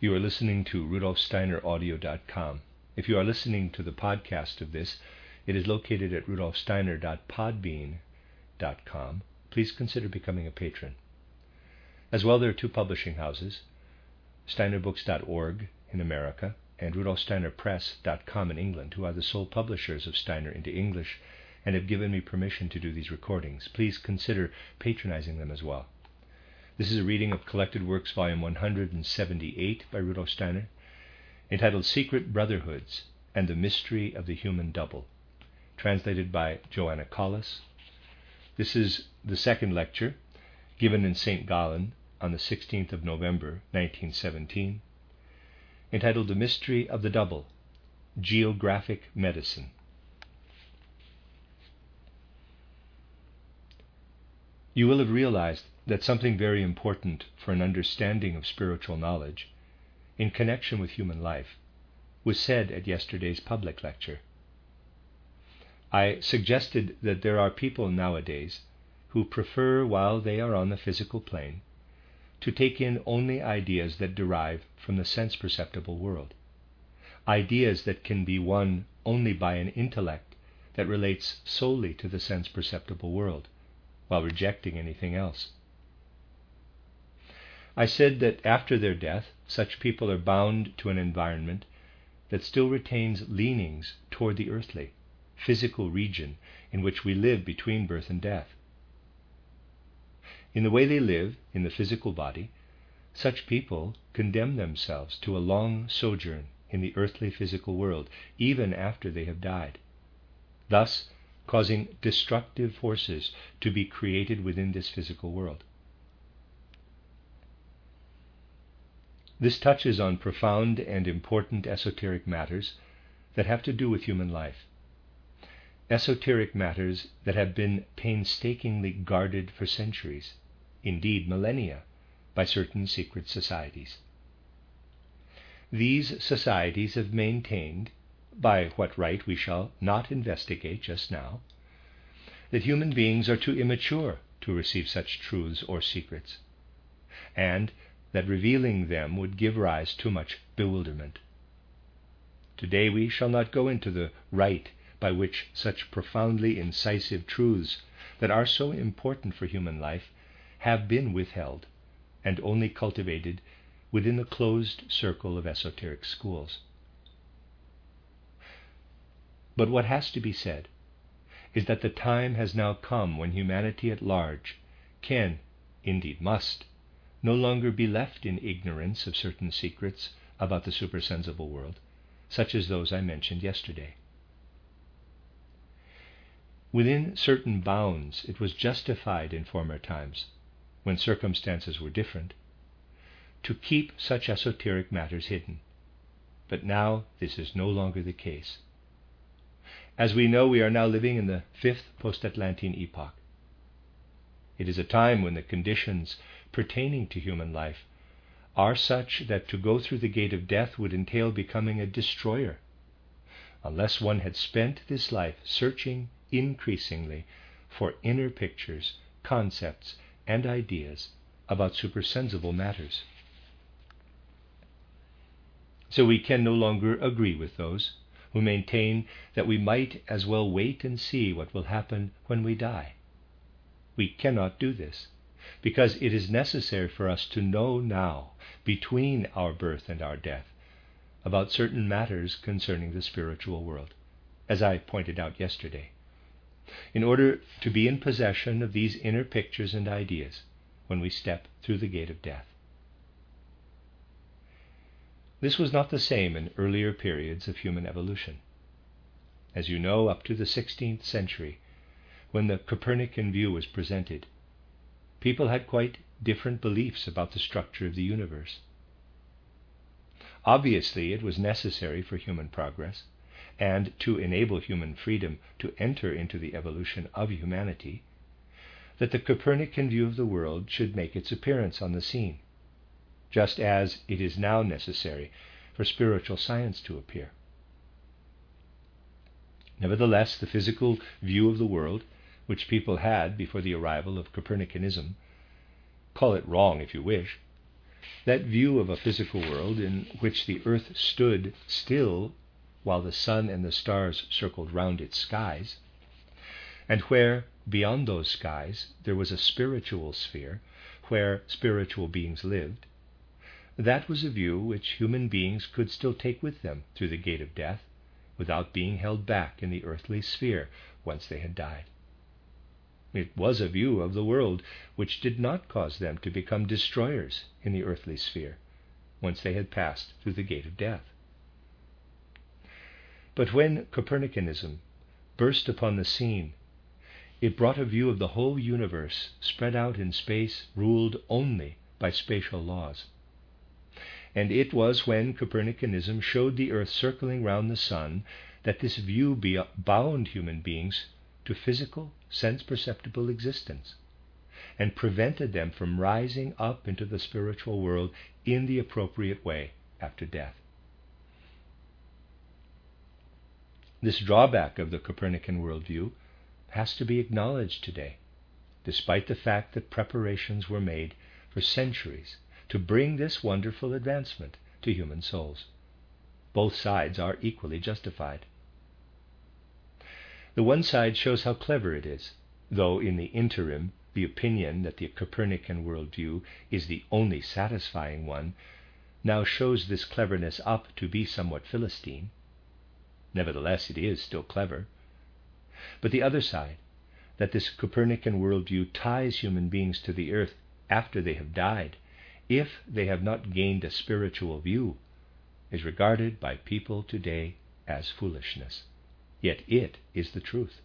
You are listening to rudolfsteineraudio.com. If you are listening to the podcast of this, it is located at rudolfsteiner.podbean.com. Please consider becoming a patron. As well, there are two publishing houses, steinerbooks.org in America and rudolfsteinerpress.com in England, who are the sole publishers of Steiner into English and have given me permission to do these recordings. Please consider patronizing them as well. This is a reading of Collected Works, Volume 178 by Rudolf Steiner, entitled Secret Brotherhoods and the Mystery of the Human Double, translated by Joanna Collis. This is the second lecture, given in St. Gallen on the 16th of November, 1917, entitled The Mystery of the Double, Geographic Medicine. You will have realized that something very important for an understanding of spiritual knowledge in connection with human life was said at yesterday's public lecture. I suggested that there are people nowadays who prefer, while they are on the physical plane, to take in only ideas that derive from the sense-perceptible world, ideas that can be won only by an intellect that relates solely to the sense-perceptible world, while rejecting anything else. I said that after their death, such people are bound to an environment that still retains leanings toward the earthly, physical region in which we live between birth and death. In the way they live in the physical body, such people condemn themselves to a long sojourn in the earthly physical world, even after they have died, thus causing destructive forces to be created within this physical world. This touches on profound and important esoteric matters that have to do with human life. Esoteric matters that have been painstakingly guarded for centuries, indeed millennia, by certain secret societies. These societies have maintained, by what right we shall not investigate just now, that human beings are too immature to receive such truths or secrets, and that revealing them would give rise to much bewilderment. Today we shall not go into the right by which such profoundly incisive truths that are so important for human life have been withheld and only cultivated within the closed circle of esoteric schools. But what has to be said is that the time has now come when humanity at large can, indeed must, no longer be left in ignorance of certain secrets about the supersensible world, such as those I mentioned yesterday. Within certain bounds, it was justified in former times, when circumstances were different, to keep such esoteric matters hidden. But now this is no longer the case. As we know, we are now living in the fifth post-Atlantean epoch. It is a time when the conditions pertaining to human life are such that to go through the gate of death would entail becoming a destroyer, unless one had spent this life searching increasingly for inner pictures, concepts, and ideas about supersensible matters. So we can no longer agree with those who maintain that we might as well wait and see what will happen when we die. We cannot do this, because it is necessary for us to know now, between our birth and our death, about certain matters concerning the spiritual world, as I pointed out yesterday, in order to be in possession of these inner pictures and ideas when we step through the gate of death. This was not the same in earlier periods of human evolution. As you know, up to the 16th century, when the Copernican view was presented, people had quite different beliefs about the structure of the universe. Obviously, it was necessary for human progress and to enable human freedom to enter into the evolution of humanity that the Copernican view of the world should make its appearance on the scene, just as it is now necessary for spiritual science to appear. Nevertheless, the physical view of the world, which people had before the arrival of Copernicanism, call it wrong if you wish, That view of a physical world in which the earth stood still while the sun and the stars circled round its skies, and where, beyond those skies, there was a spiritual sphere where spiritual beings lived, that was a view which human beings could still take with them through the gate of death, without being held back in the earthly sphere once they had died. It was a view of the world which did not cause them to become destroyers in the earthly sphere once they had passed through the gate of death. But when Copernicanism burst upon the scene, it brought a view of the whole universe spread out in space, ruled only by spatial laws. And it was when Copernicanism showed the earth circling round the sun that this view bound human beings to physical, sense-perceptible existence and prevented them from rising up into the spiritual world in the appropriate way after death. This drawback of the Copernican worldview has to be acknowledged today, despite the fact that preparations were made for centuries to bring this wonderful advancement to human souls. Both sides are equally justified. The one side shows how clever it is, though in the interim the opinion that the Copernican worldview is the only satisfying one now shows this cleverness up to be somewhat Philistine. Nevertheless, it is still clever. But the other side, that this Copernican worldview ties human beings to the earth after they have died, if they have not gained a spiritual view, is regarded by people today as foolishness. Yet it is the truth.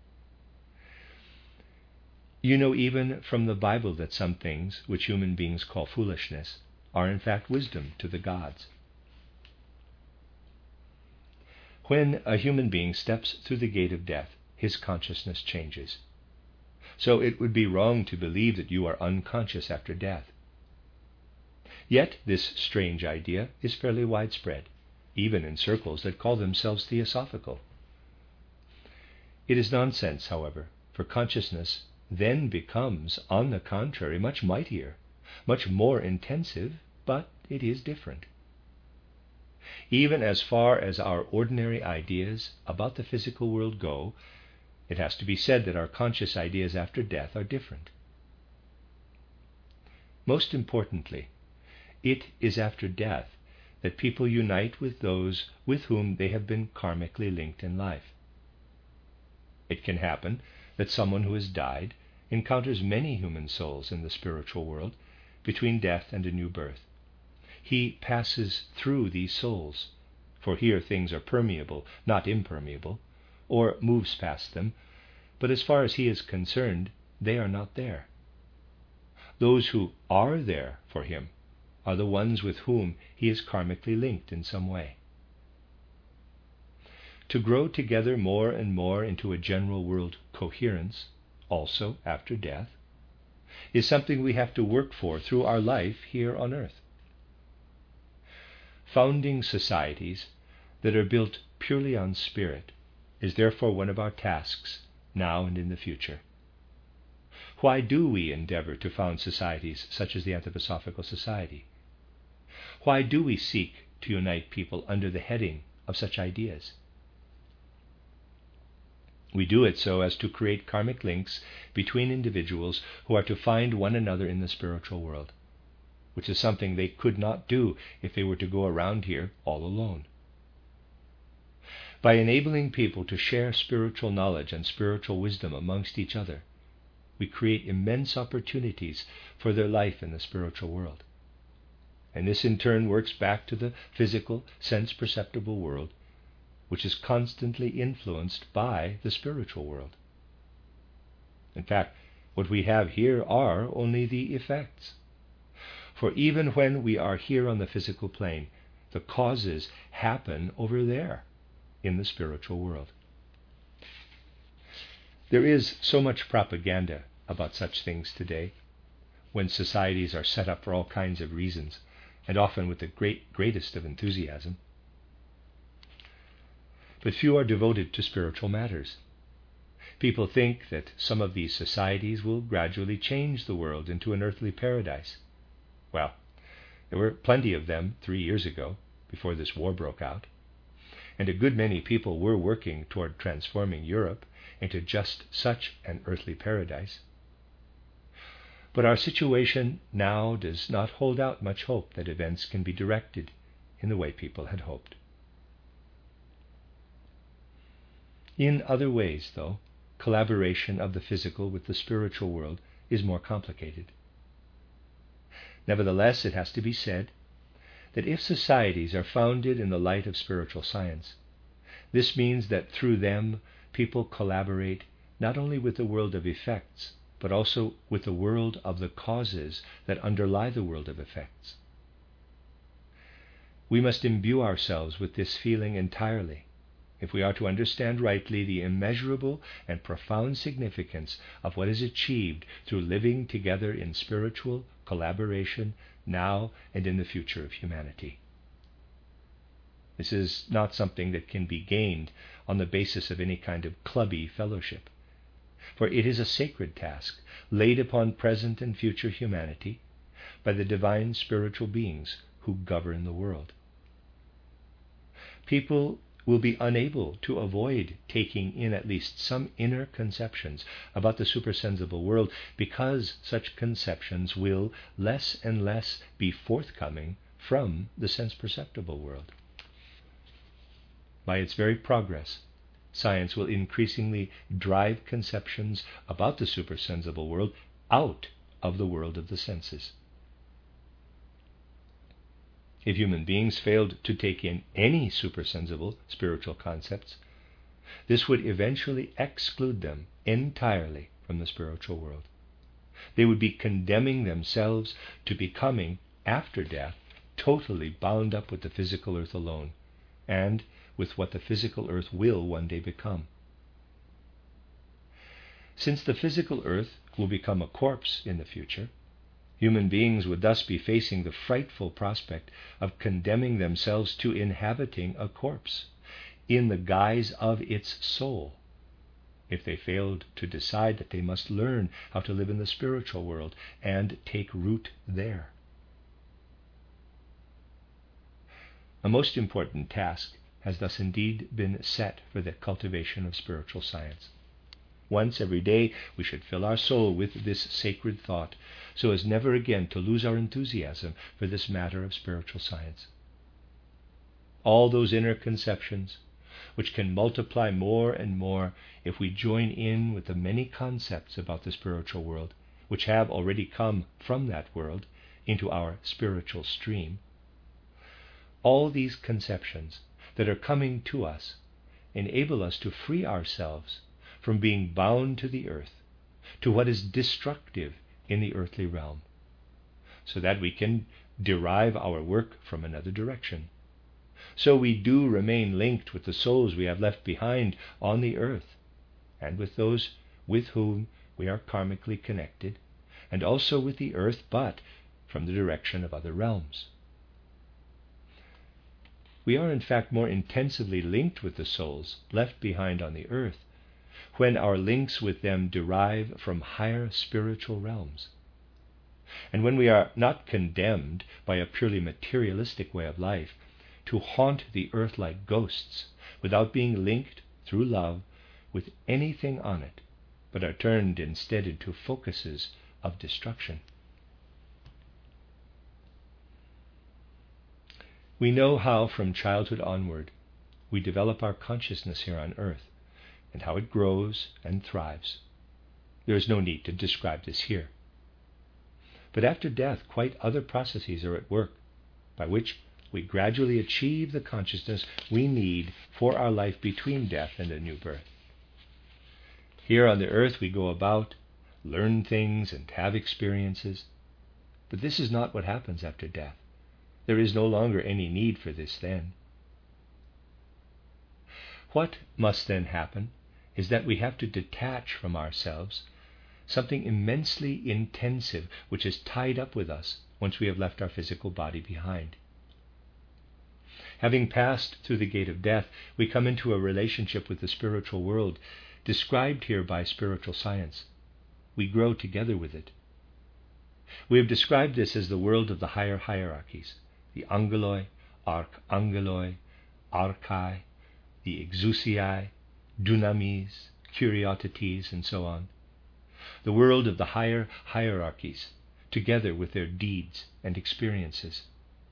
You know even from the Bible that some things which human beings call foolishness are in fact wisdom to the gods. When a human being steps through the gate of death, his consciousness changes. So it would be wrong to believe that you are unconscious after death. Yet this strange idea is fairly widespread, even in circles that call themselves theosophical. It is nonsense, however, for consciousness then becomes, on the contrary, much mightier, much more intensive, but it is different. Even as far as our ordinary ideas about the physical world go, it has to be said that our conscious ideas after death are different. Most importantly, it is after death that people unite with those with whom they have been karmically linked in life. It can happen that someone who has died encounters many human souls in the spiritual world between death and a new birth. He passes through these souls, for here things are permeable, not impermeable, or moves past them, but as far as he is concerned, they are not there. Those who are there for him are the ones with whom he is karmically linked in some way. To grow together more and more into a general world coherence, also after death, is something we have to work for through our life here on earth. Founding societies that are built purely on spirit is therefore one of our tasks now and in the future. Why do we endeavor to found societies such as the Anthroposophical Society? Why do we seek to unite people under the heading of such ideas? We do it so as to create karmic links between individuals who are to find one another in the spiritual world, which is something they could not do if they were to go around here all alone. By enabling people to share spiritual knowledge and spiritual wisdom amongst each other, we create immense opportunities for their life in the spiritual world. And this in turn works back to the physical, sense-perceptible world, which is constantly influenced by the spiritual world. In fact, what we have here are only the effects. For even when we are here on the physical plane, the causes happen over there in the spiritual world. There is so much propaganda about such things today, when societies are set up for all kinds of reasons, and often with the greatest of enthusiasm. But few are devoted to spiritual matters. People think that some of these societies will gradually change the world into an earthly paradise. Well, There were plenty of them 3 years ago, before this war broke out, and a good many people were working toward transforming Europe into just such an earthly paradise. But our situation now does not hold out much hope that events can be directed in the way people had hoped. In other ways, though, collaboration of the physical with the spiritual world is more complicated. Nevertheless, it has to be said that if societies are founded in the light of spiritual science, this means that through them people collaborate not only with the world of effects, but also with the world of the causes that underlie the world of effects. We must imbue ourselves with this feeling entirely if we are to understand rightly the immeasurable and profound significance of what is achieved through living together in spiritual collaboration now and in the future of humanity. This is not something that can be gained on the basis of any kind of clubby fellowship, for it is a sacred task laid upon present and future humanity by the divine spiritual beings who govern the world. People will be unable to avoid taking in at least some inner conceptions about the supersensible world, because such conceptions will less and less be forthcoming from the sense-perceptible world. By its very progress, science will increasingly drive conceptions about the supersensible world out of the world of the senses. If human beings failed to take in any supersensible spiritual concepts, this would eventually exclude them entirely from the spiritual world. They would be condemning themselves to becoming, after death, totally bound up with the physical earth alone, and with what the physical earth will one day become. Since the physical earth will become a corpse in the future, human beings would thus be facing the frightful prospect of condemning themselves to inhabiting a corpse in the guise of its soul, if they failed to decide that they must learn how to live in the spiritual world and take root there. A most important task has thus indeed been set for the cultivation of spiritual science. Once every day we should fill our soul with this sacred thought, so as never again to lose our enthusiasm for this matter of spiritual science. All those inner conceptions, which can multiply more and more if we join in with the many concepts about the spiritual world, which have already come from that world into our spiritual stream, all these conceptions that are coming to us enable us to free ourselves from being bound to the earth, to what is destructive in the earthly realm, so that we can derive our work from another direction. So we do remain linked with the souls we have left behind on the earth, and with those with whom we are karmically connected, and also with the earth, but from the direction of other realms. We are in fact more intensively linked with the souls left behind on the earth when our links with them derive from higher spiritual realms, and when we are not condemned by a purely materialistic way of life to haunt the earth like ghosts without being linked through love with anything on it, but are turned instead into focuses of destruction. We know how from childhood onward we develop our consciousness here on earth, and how it grows and thrives. There is no need to describe this here. But after death, quite other processes are at work, by which we gradually achieve the consciousness we need for our life between death and a new birth. Here on the earth we go about, learn things, and have experiences. But this is not what happens after death. There is no longer any need for this then. What must then happen is that we have to detach from ourselves something immensely intensive which is tied up with us once we have left our physical body behind. Having passed through the gate of death, we come into a relationship with the spiritual world, described here by spiritual science. We grow together with it. We have described this as the world of the higher hierarchies, the angeloi, archangeloi, archai, the exousiai, dunamis, kuriotetes, and so on. The world of the higher hierarchies, together with their deeds and experiences.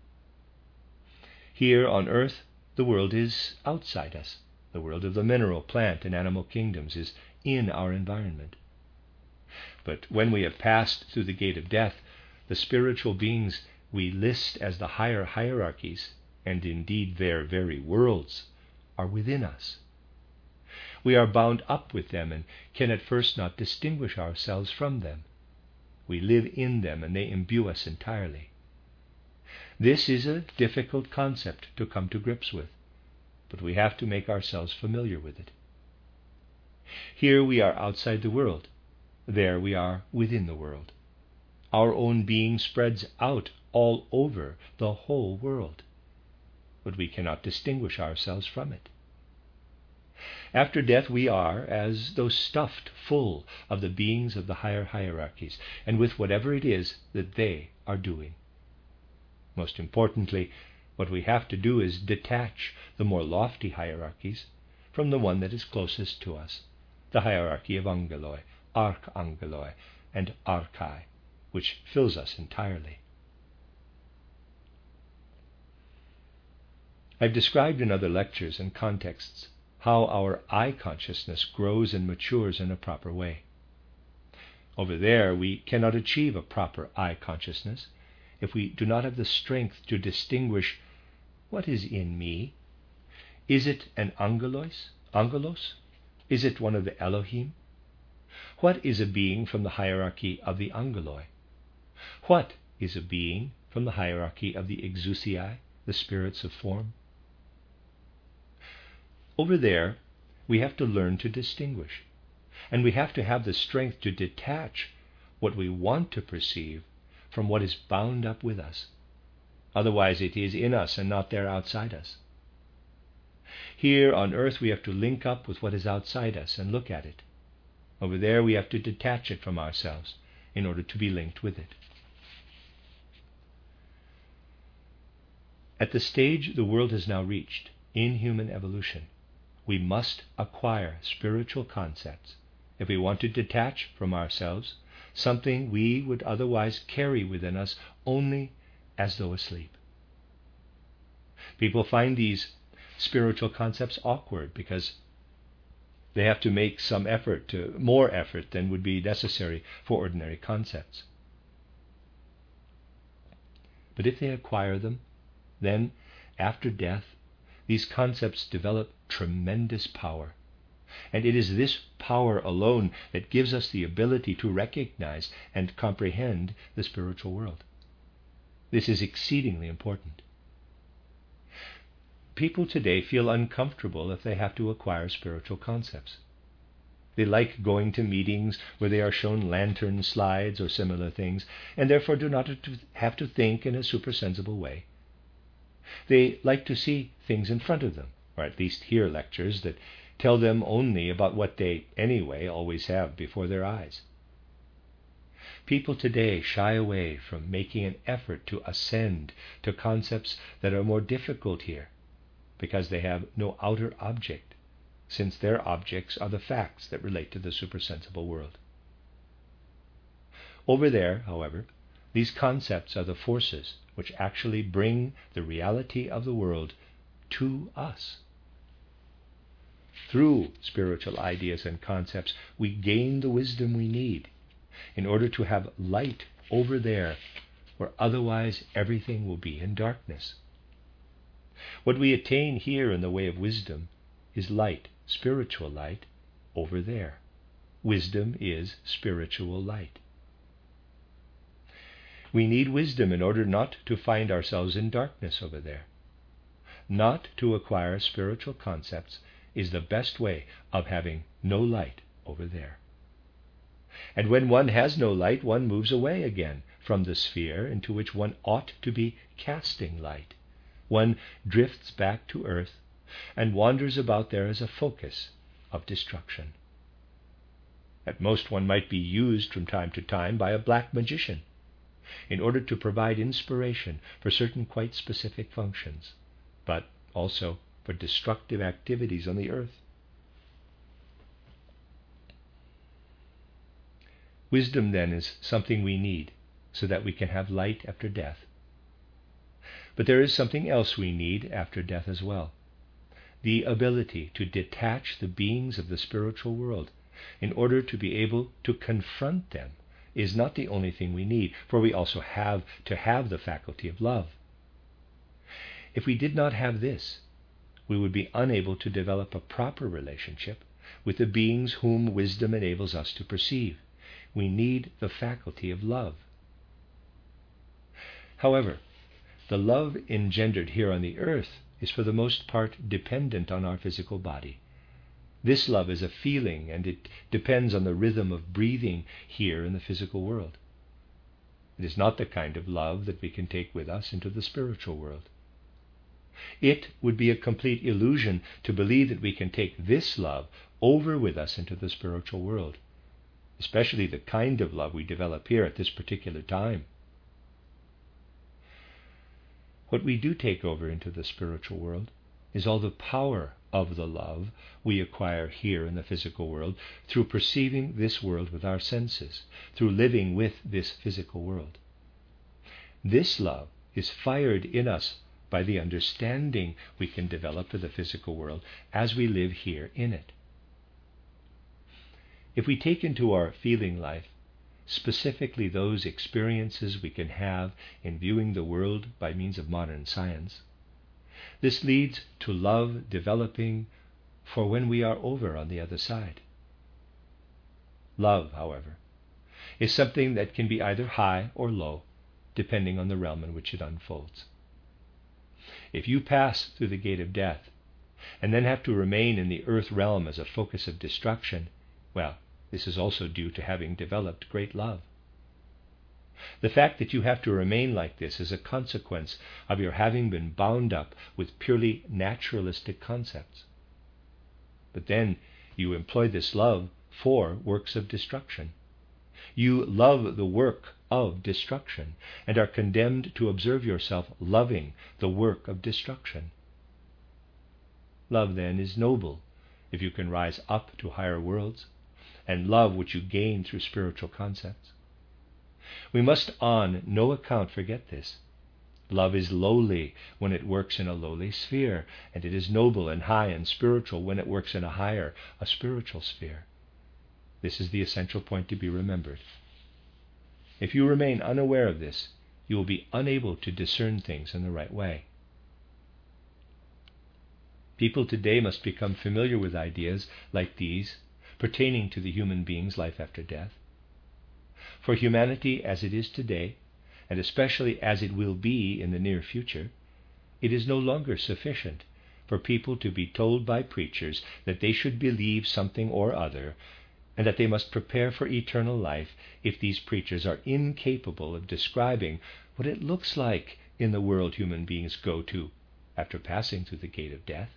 Here on earth, the world is outside us. The world of the mineral, plant, and animal kingdoms is in our environment. But when we have passed through the gate of death, the spiritual beings we list as the higher hierarchies, and indeed their very worlds, are within us. We are bound up with them and can at first not distinguish ourselves from them. We live in them and they imbue us entirely. This is a difficult concept to come to grips with, but we have to make ourselves familiar with it. Here we are outside the world. There we are within the world. Our own being spreads out all over the whole world, but we cannot distinguish ourselves from it. After death we are as though stuffed full of the beings of the higher hierarchies, and with whatever it is that they are doing. Most importantly, what we have to do is detach the more lofty hierarchies from the one that is closest to us, the hierarchy of angeloi, archangeloi, and archai, which fills us entirely. I've described in other lectures and contexts how our I consciousness grows and matures in a proper way. Over there, we cannot achieve a proper I consciousness if we do not have the strength to distinguish what is in me. Is it an angelos? Is it one of the Elohim? What is a being from the hierarchy of the angeloi? What is a being from the hierarchy of the exousiai, the spirits of form? Over there, we have to learn to distinguish, and we have to have the strength to detach what we want to perceive from what is bound up with us. Otherwise, it is in us and not there outside us. Here on earth, we have to link up with what is outside us and look at it. Over there, we have to detach it from ourselves in order to be linked with it. At the stage the world has now reached in human evolution, we must acquire spiritual concepts if we want to detach from ourselves something we would otherwise carry within us only as though asleep. People find these spiritual concepts awkward because they have to make some effort, more effort than would be necessary for ordinary concepts. But if they acquire them, then, after death, these concepts develop tremendous power. And it is this power alone that gives us the ability to recognize and comprehend the spiritual world. This is exceedingly important. People today feel uncomfortable if they have to acquire spiritual concepts. They like going to meetings where they are shown lantern slides or similar things, and therefore do not have to think in a supersensible way. They like to see things in front of them, or at least hear lectures that tell them only about what they, anyway, always have before their eyes. People today shy away from making an effort to ascend to concepts that are more difficult here, because they have no outer object, since their objects are the facts that relate to the supersensible world. Over there, however, these concepts are the forces which actually bring the reality of the world to us. Through spiritual ideas and concepts, we gain the wisdom we need in order to have light over there, where otherwise everything will be in darkness. What we attain here in the way of wisdom is light, spiritual light, over there. Wisdom is spiritual light. We need wisdom in order not to find ourselves in darkness over there. Not to acquire spiritual concepts is the best way of having no light over there. And when one has no light, one moves away again from the sphere into which one ought to be casting light. One drifts back to earth and wanders about there as a focus of destruction. At most, one might be used from time to time by a black magician in order to provide inspiration for certain quite specific functions, but also for destructive activities on the earth. Wisdom, then, is something we need so that we can have light after death. But there is something else we need after death as well: the ability to detach the beings of the spiritual world in order to be able to confront them is not the only thing we need, for we also have to have the faculty of love. If we did not have this, we would be unable to develop a proper relationship with the beings whom wisdom enables us to perceive. We need the faculty of love. However, the love engendered here on the earth is for the most part dependent on our physical body. This love is a feeling, and it depends on the rhythm of breathing here in the physical world. It is not the kind of love that we can take with us into the spiritual world. It would be a complete illusion to believe that we can take this love over with us into the spiritual world, especially the kind of love we develop here at this particular time. What we do take over into the spiritual world is all the power of the love we acquire here in the physical world through perceiving this world with our senses, through living with this physical world. This love is fired in us by the understanding we can develop of the physical world as we live here in it. If we take into our feeling life specifically those experiences we can have in viewing the world by means of modern science, this leads to love developing for when we are over on the other side. Love, however, is something that can be either high or low, depending on the realm in which it unfolds. If you pass through the gate of death and then have to remain in the earth realm as a focus of destruction, well, this is also due to having developed great love. The fact that you have to remain like this is a consequence of your having been bound up with purely naturalistic concepts. But then you employ this love for works of destruction. You love the work of destruction and are condemned to observe yourself loving the work of destruction. Love, then, is noble if you can rise up to higher worlds and love what you gain through spiritual concepts. We must on no account forget this. Love is lowly when it works in a lowly sphere, and it is noble and high and spiritual when it works in a higher, a spiritual sphere. This is the essential point to be remembered. If you remain unaware of this, you will be unable to discern things in the right way. People today must become familiar with ideas like these pertaining to the human being's life after death. For humanity as it is today, and especially as it will be in the near future, it is no longer sufficient for people to be told by preachers that they should believe something or other, and that they must prepare for eternal life if these preachers are incapable of describing what it looks like in the world human beings go to after passing through the gate of death.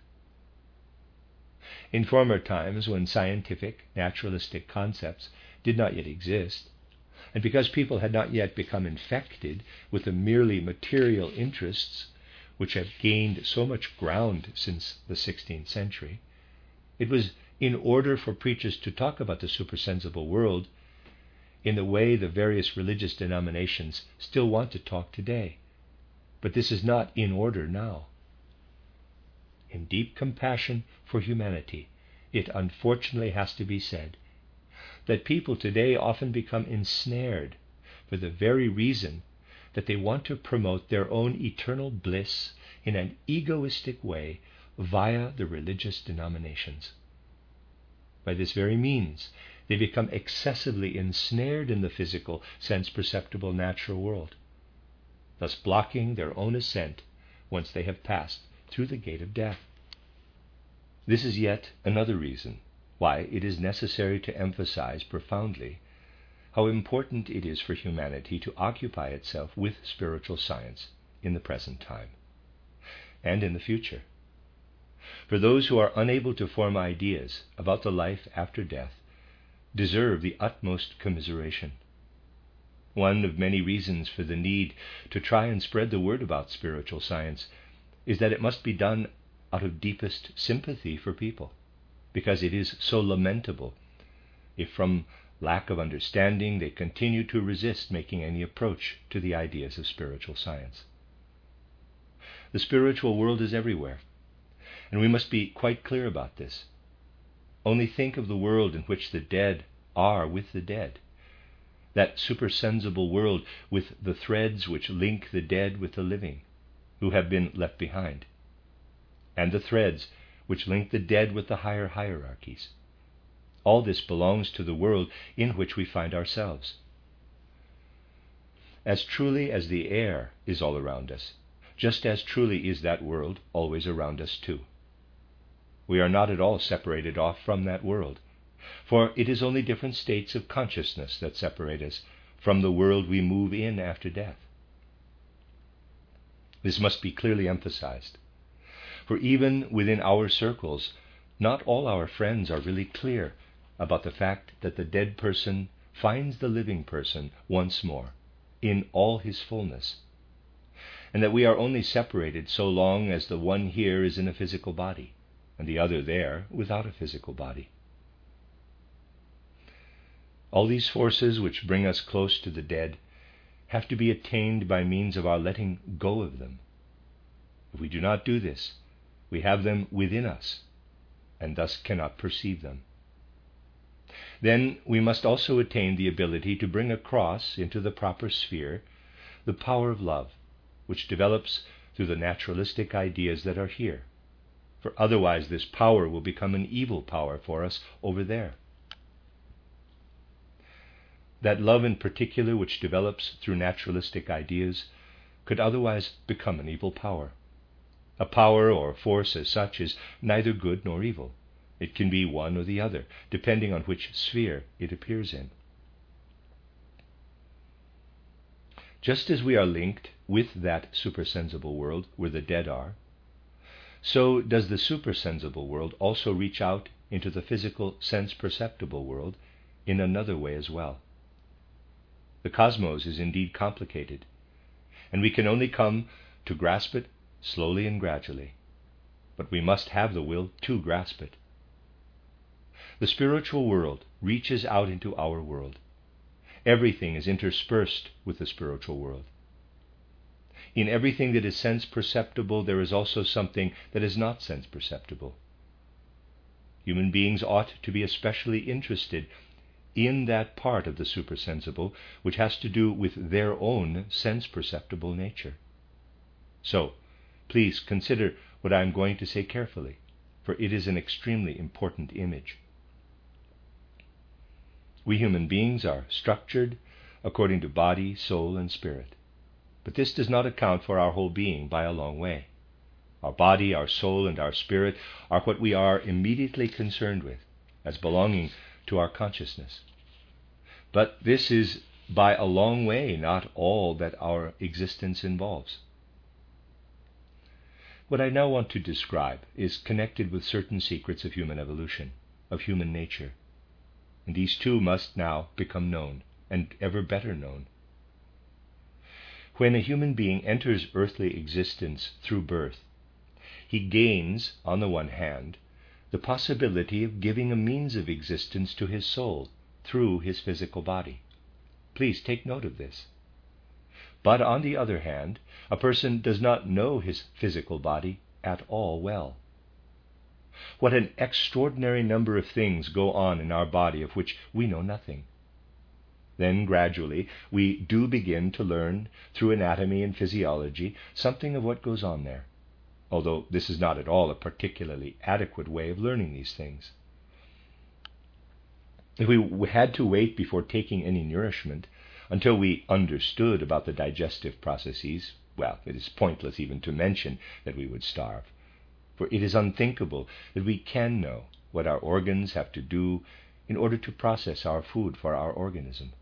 In former times, when scientific, naturalistic concepts did not yet exist, and because people had not yet become infected with the merely material interests which have gained so much ground since the 16th century, it was in order for preachers to talk about the supersensible world in the way the various religious denominations still want to talk today. But this is not in order now. In deep compassion for humanity, it unfortunately has to be said that people today often become ensnared for the very reason that they want to promote their own eternal bliss in an egoistic way via the religious denominations. By this very means, they become excessively ensnared in the physical, sense-perceptible natural world, thus blocking their own ascent once they have passed through the gate of death. This is yet another reason why it is necessary to emphasize profoundly how important it is for humanity to occupy itself with spiritual science in the present time and in the future. For those who are unable to form ideas about the life after death deserve the utmost commiseration. One of many reasons for the need to try and spread the word about spiritual science is that it must be done out of deepest sympathy for people, because it is so lamentable if from lack of understanding they continue to resist making any approach to the ideas of spiritual science. The spiritual world is everywhere, and we must be quite clear about this. Only think of the world in which the dead are with the dead, that supersensible world with the threads which link the dead with the living, who have been left behind, and the threads which link the dead with the higher hierarchies. All this belongs to the world in which we find ourselves. As truly as the air is all around us, just as truly is that world always around us too. We are not at all separated off from that world, for it is only different states of consciousness that separate us from the world we move in after death. This must be clearly emphasized, for even within our circles, not all our friends are really clear about the fact that the dead person finds the living person once more, in all his fullness, and that we are only separated so long as the one here is in a physical body, and the other there without a physical body. All these forces which bring us close to the dead have to be attained by means of our letting go of them. If we do not do this, we have them within us, and thus cannot perceive them. Then we must also attain the ability to bring across into the proper sphere the power of love, which develops through the naturalistic ideas that are here, for otherwise this power will become an evil power for us over there. That love in particular which develops through naturalistic ideas could otherwise become an evil power. A power or force as such is neither good nor evil. It can be one or the other, depending on which sphere it appears in. Just as we are linked with that supersensible world where the dead are, so does the supersensible world also reach out into the physical sense-perceptible world in another way as well. The cosmos is indeed complicated, and we can only come to grasp it slowly and gradually, but we must have the will to grasp it. The spiritual world reaches out into our world. Everything is interspersed with the spiritual world. In everything that is sense-perceptible, there is also something that is not sense-perceptible. Human beings ought to be especially interested in that part of the supersensible which has to do with their own sense-perceptible nature. So, please consider what I am going to say carefully, for it is an extremely important image. We human beings are structured according to body, soul, and spirit, but this does not account for our whole being by a long way. Our body, our soul, and our spirit are what we are immediately concerned with, as belonging to our consciousness. But this is by a long way not all that our existence involves. What I now want to describe is connected with certain secrets of human evolution, of human nature, and these too must now become known, and ever better known. When a human being enters earthly existence through birth, he gains, on the one hand, the possibility of giving a means of existence to his soul through his physical body. Please take note of this. But on the other hand, a person does not know his physical body at all well. What an extraordinary number of things go on in our body of which we know nothing. Then gradually we do begin to learn through anatomy and physiology something of what goes on there, although this is not at all a particularly adequate way of learning these things. If we had to wait before taking any nourishment until we understood about the digestive processes, well, it is pointless even to mention that we would starve, for it is unthinkable that we can know what our organs have to do in order to process our food for our organism.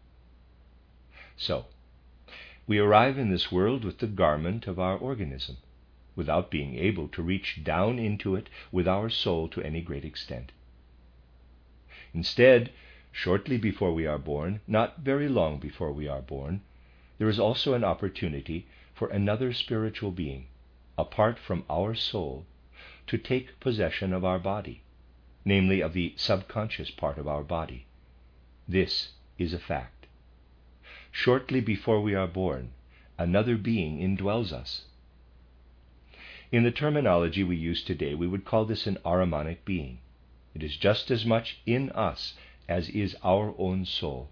So, we arrive in this world with the garment of our organism, without being able to reach down into it with our soul to any great extent. Instead, shortly before we are born, not very long before we are born, there is also an opportunity for another spiritual being, apart from our soul, to take possession of our body, namely of the subconscious part of our body. This is a fact. Shortly before we are born, another being indwells us. In the terminology we use today, we would call this an Ahrimanic being. It is just as much in us as is our own soul.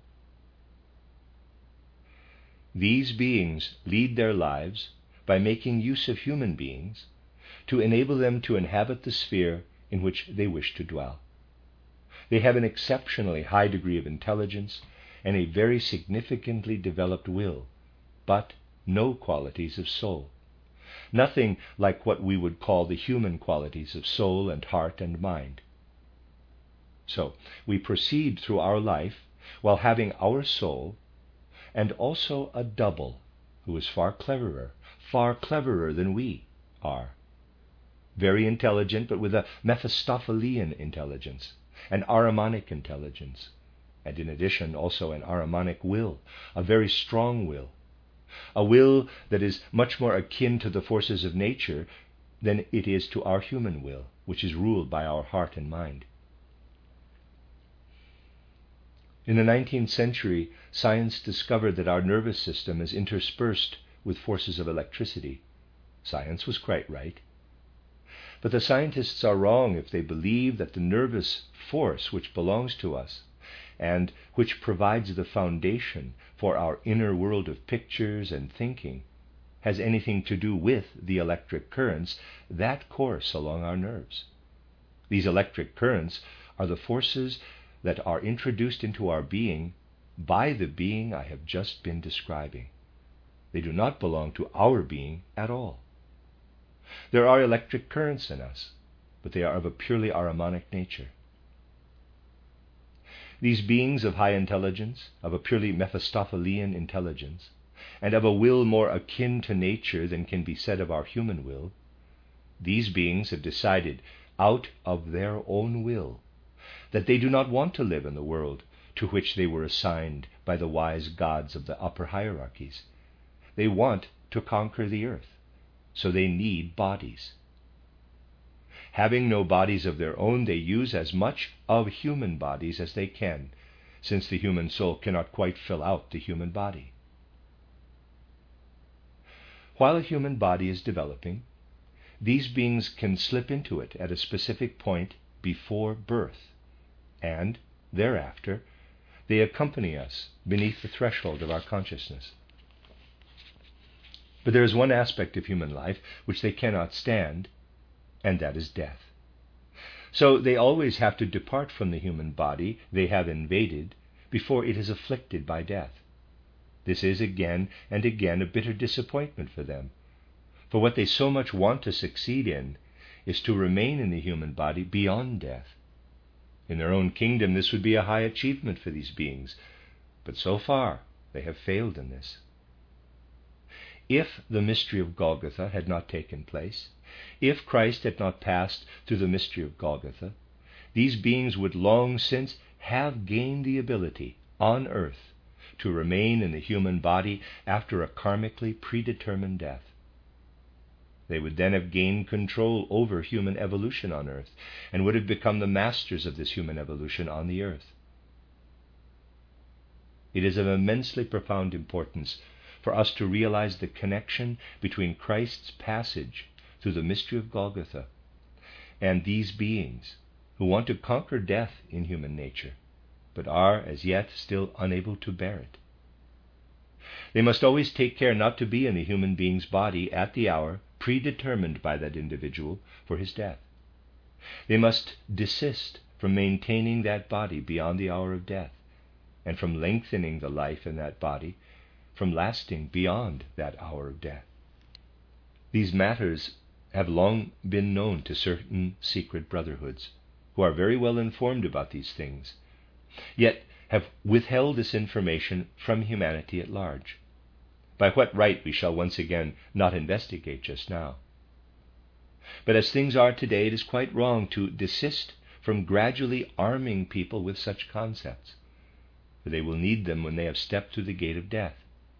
These beings lead their lives by making use of human beings to enable them to inhabit the sphere in which they wish to dwell. They have an exceptionally high degree of intelligence and a very significantly developed will, but no qualities of soul. Nothing like what we would call the human qualities of soul and heart and mind. So, we proceed through our life while having our soul and also a double who is far cleverer than we are. Very intelligent, but with a Mephistophelian intelligence, an Ahrimanic intelligence, and in addition also an Ahrimanic will, a very strong will, a will that is much more akin to the forces of nature than it is to our human will, which is ruled by our heart and mind. In the 19th century, science discovered that our nervous system is interspersed with forces of electricity. Science was quite right. But the scientists are wrong if they believe that the nervous force which belongs to us and which provides the foundation for our inner world of pictures and thinking has anything to do with the electric currents that course along our nerves. These electric currents are the forces that are introduced into our being by the being I have just been describing. They do not belong to our being at all. There are electric currents in us, but they are of a purely Ahrimanic nature. These beings of high intelligence, of a purely Mephistophelian intelligence, and of a will more akin to nature than can be said of our human will, these beings have decided out of their own will that they do not want to live in the world to which they were assigned by the wise gods of the upper hierarchies. They want to conquer the earth, so they need bodies. Having no bodies of their own, they use as much of human bodies as they can, since the human soul cannot quite fill out the human body. While a human body is developing, these beings can slip into it at a specific point before birth, and thereafter they accompany us beneath the threshold of our consciousness. But there is one aspect of human life which they cannot stand, and that is death. So they always have to depart from the human body they have invaded before it is afflicted by death. This is again and again a bitter disappointment for them, for what they so much want to succeed in is to remain in the human body beyond death. In their own kingdom this would be a high achievement for these beings, but so far they have failed in this. If the mystery of Golgotha had not taken place, if Christ had not passed through the mystery of Golgotha, these beings would long since have gained the ability on earth to remain in the human body after a karmically predetermined death. They would then have gained control over human evolution on earth and would have become the masters of this human evolution on the earth. It is of immensely profound importance for us to realize the connection between Christ's passage through the mystery of Golgotha and these beings who want to conquer death in human nature, but are as yet still unable to bear it. They must always take care not to be in the human being's body at the hour predetermined by that individual for his death. They must desist from maintaining that body beyond the hour of death, and from lengthening the life in that body, from lasting beyond that hour of death. These matters have long been known to certain secret brotherhoods, who are very well informed about these things, yet have withheld this information from humanity at large. By what right we shall once again not investigate just now. But as things are today, it is quite wrong to desist from gradually arming people with such concepts, for they will need them when they have stepped through the gate of death.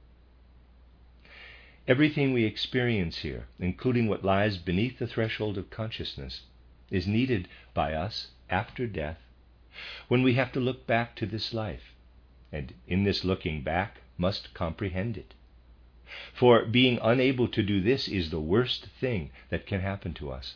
Everything we experience here, including what lies beneath the threshold of consciousness, is needed by us after death, when we have to look back to this life, and in this looking back must comprehend it. For being unable to do this is the worst thing that can happen to us.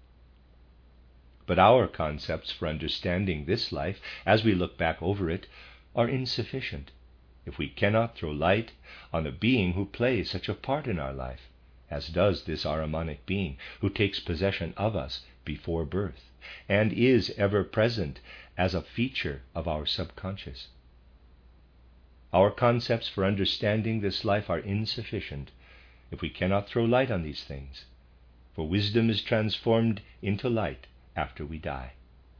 But our concepts for understanding this life, as we look back over it, are insufficient if we cannot throw light on a being who plays such a part in our life, as does this Ahrimanic being, who takes possession of us before birth, and is ever present as a feature of our subconscious. Our concepts for understanding this life are insufficient if we cannot throw light on these things, for wisdom is transformed into light after we die.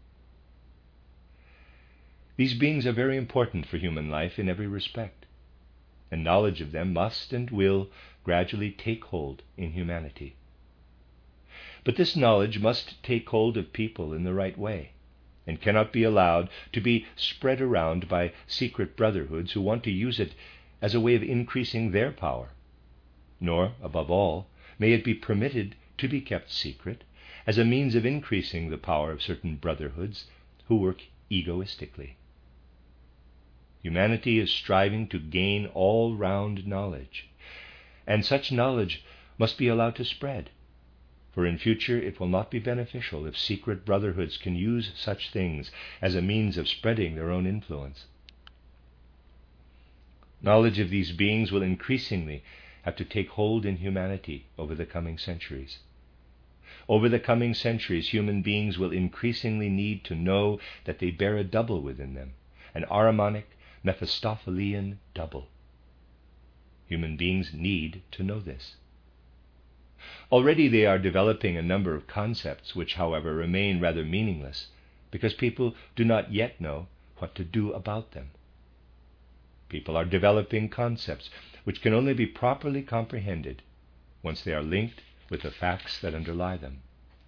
These beings are very important for human life in every respect, and knowledge of them must and will gradually take hold in humanity. But this knowledge must take hold of people in the right way, and cannot be allowed to be spread around by secret brotherhoods who want to use it as a way of increasing their power. Nor, above all, may it be permitted to be kept secret as a means of increasing the power of certain brotherhoods who work egoistically. Humanity is striving to gain all-round knowledge, and such knowledge must be allowed to spread, for in future it will not be beneficial if secret brotherhoods can use such things as a means of spreading their own influence. Knowledge of these beings will increasingly have to take hold in humanity over the coming centuries. Over the coming centuries, human beings will increasingly need to know that they bear a double within them, an Ahrimanic, Mephistophelian double. Human beings need to know this. Already they are developing a number of concepts which, however, remain rather meaningless because people do not yet know what to do about them. People are developing concepts which can only be properly comprehended once they are linked with the facts that underlie them.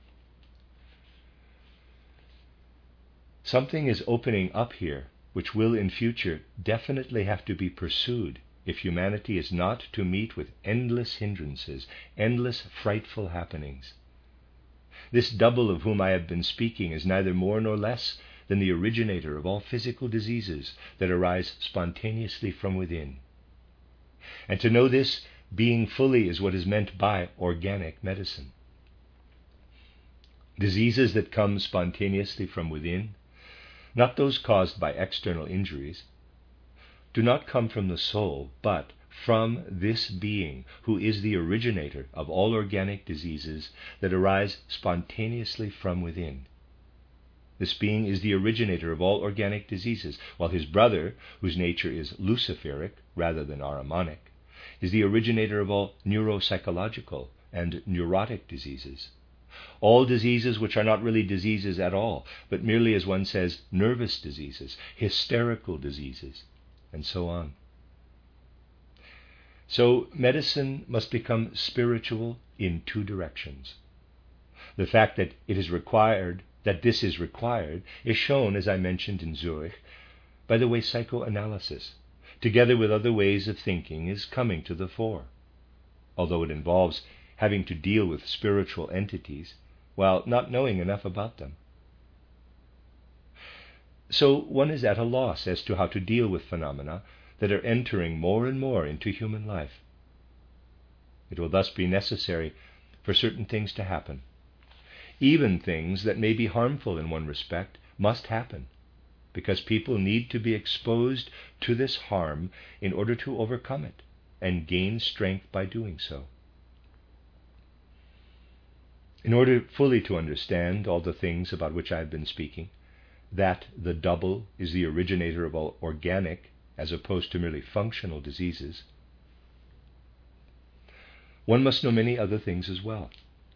Something is opening up here which will in future definitely have to be pursued if humanity is not to meet with endless hindrances, endless frightful happenings. This double of whom I have been speaking is neither more nor less than the originator of all physical diseases that arise spontaneously from within. And to know this being fully is what is meant by organic medicine. Diseases that come spontaneously from within, not those caused by external injuries, do not come from the soul, but from this being who is the originator of all organic diseases that arise spontaneously from within. This being is the originator of all organic diseases, while his brother, whose nature is luciferic rather than Ahrimanic, is the originator of all neuropsychological and neurotic diseases. All diseases which are not really diseases at all, but merely, as one says, nervous diseases, hysterical diseases, and so on. So medicine must become spiritual in two directions. The fact that this is required, is shown, as I mentioned in Zurich, by the way psychoanalysis, together with other ways of thinking, is coming to the fore, although it involves having to deal with spiritual entities while not knowing enough about them. So one is at a loss as to how to deal with phenomena that are entering more and more into human life. It will thus be necessary for certain things to happen. Even things that may be harmful in one respect must happen, because people need to be exposed to this harm in order to overcome it and gain strength by doing so. In order fully to understand all the things about which I have been speaking, that the double is the originator of all organic as opposed to merely functional diseases, one must know many other things as well.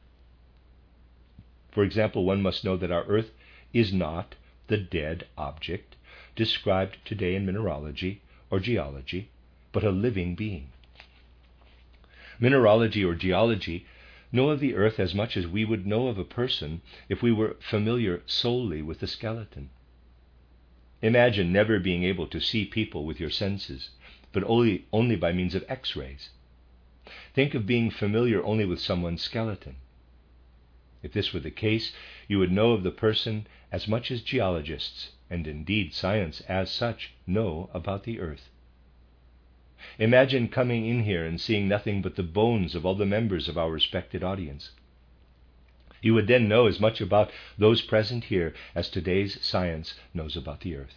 For example, one must know that our Earth is not the dead object described today in mineralogy or geology, but a living being. Mineralogy or geology know of the Earth as much as we would know of a person if we were familiar solely with the skeleton. Imagine never being able to see people with your senses, but only by means of X-rays. Think of being familiar only with someone's skeleton. If this were the case, you would know of the person as much as geologists, and indeed science as such, know about the earth. Imagine coming in here and seeing nothing but the bones of all the members of our respected audience. You would then know as much about those present here as today's science knows about the earth.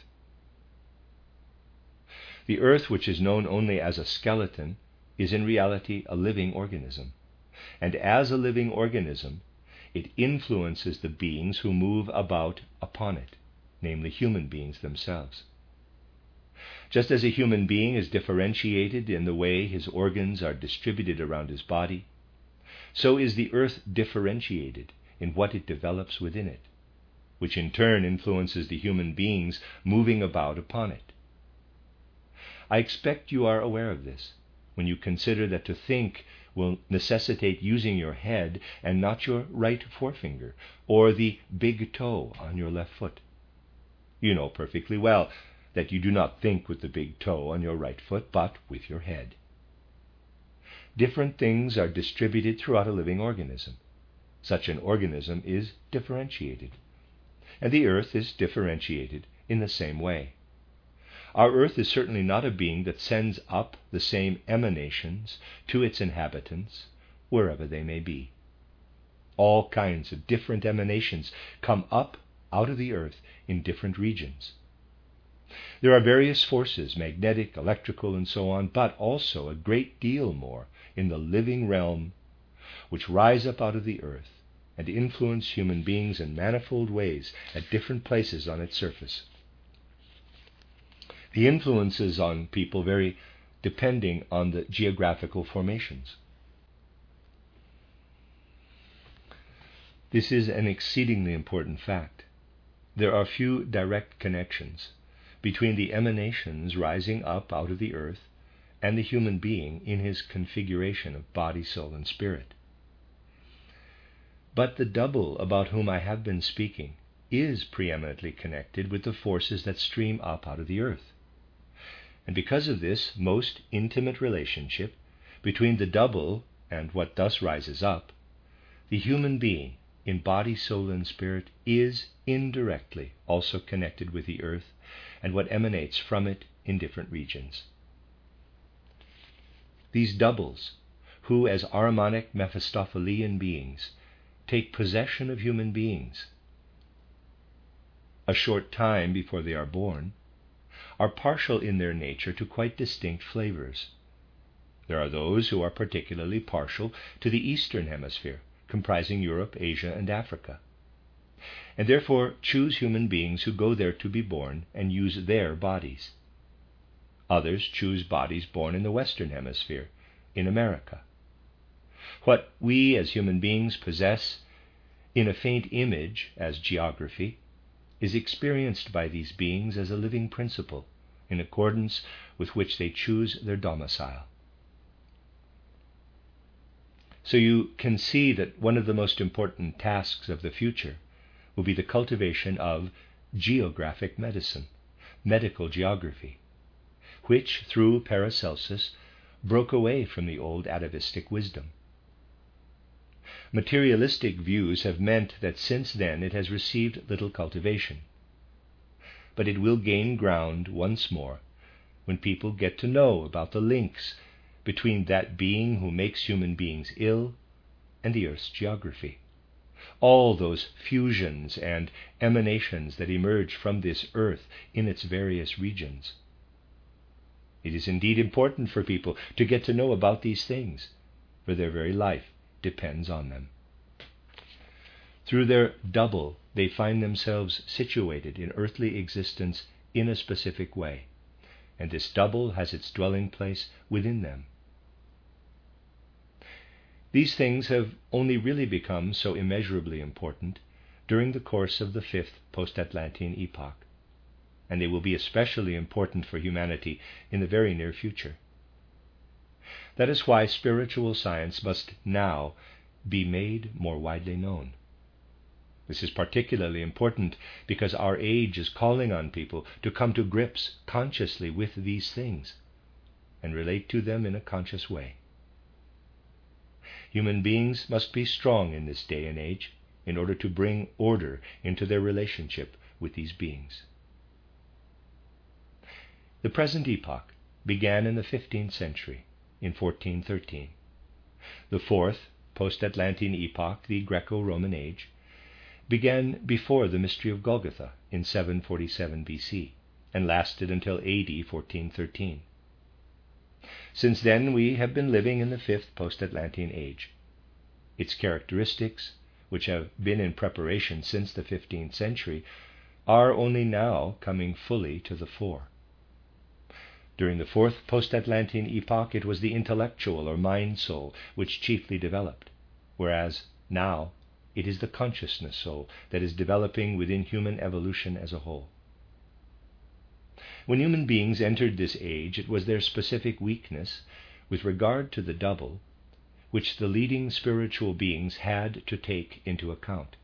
The earth, which is known only as a skeleton, is in reality a living organism. And as a living organism, it influences the beings who move about upon it, namely human beings themselves. Just as a human being is differentiated in the way his organs are distributed around his body, so is the earth differentiated in what it develops within it, which in turn influences the human beings moving about upon it. I expect you are aware of this when you consider that to think will necessitate using your head and not your right forefinger or the big toe on your left foot. You know perfectly well that you do not think with the big toe on your right foot, but with your head. Different things are distributed throughout a living organism. Such an organism is differentiated, and the earth is differentiated in the same way. Our earth is certainly not a being that sends up the same emanations to its inhabitants, wherever they may be. All kinds of different emanations come up out of the earth in different regions. There are various forces, magnetic, electrical, and so on, but also a great deal more in the living realm, which rise up out of the earth and influence human beings in manifold ways at different places on its surface. The influences on people vary depending on the geographical formations. This is an exceedingly important fact. There are few direct connections between the emanations rising up out of the earth and the human being in his configuration of body, soul, and spirit. But the double about whom I have been speaking is preeminently connected with the forces that stream up out of the earth. And because of this most intimate relationship between the double and what thus rises up, the human being in body, soul, and spirit is indirectly also connected with the earth and what emanates from it in different regions. These doubles, who as Ahrimanic Mephistophelian beings take possession of human beings a short time before they are born, are partial in their nature to quite distinct flavors. There are those who are particularly partial to the Eastern Hemisphere, comprising Europe, Asia, and Africa, and therefore choose human beings who go there to be born and use their bodies. Others choose bodies born in the Western Hemisphere, in America. What we as human beings possess in a faint image as geography is experienced by these beings as a living principle, in accordance with which they choose their domicile. So you can see that one of the most important tasks of the future will be the cultivation of geographic medicine, medical geography, which, through Paracelsus, broke away from the old atavistic wisdom. Materialistic views have meant that since then it has received little cultivation. But it will gain ground once more when people get to know about the links between that being who makes human beings ill and the earth's geography. All those fusions and emanations that emerge from this earth in its various regions. It is indeed important for people to get to know about these things, for their very life depends on them. Through their double, they find themselves situated in earthly existence in a specific way, and this double has its dwelling place within them. These things have only really become so immeasurably important during the course of the fifth post-Atlantean epoch, and they will be especially important for humanity in the very near future. That is why spiritual science must now be made more widely known. This is particularly important because our age is calling on people to come to grips consciously with these things and relate to them in a conscious way. Human beings must be strong in this day and age in order to bring order into their relationship with these beings. The present epoch began in the 15th century, in 1413. The fourth post-Atlantean epoch, the Greco-Roman age, began before the mystery of Golgotha in 747 BC and lasted until AD 1413. Since then, we have been living in the fifth post-Atlantean age. Its characteristics, which have been in preparation since the 15th century, are only now coming fully to the fore. During the fourth post-Atlantean epoch, it was the intellectual or mind soul which chiefly developed, whereas now it is the consciousness soul that is developing within human evolution as a whole. When human beings entered this age, it was their specific weakness with regard to the double which the leading spiritual beings had to take into account.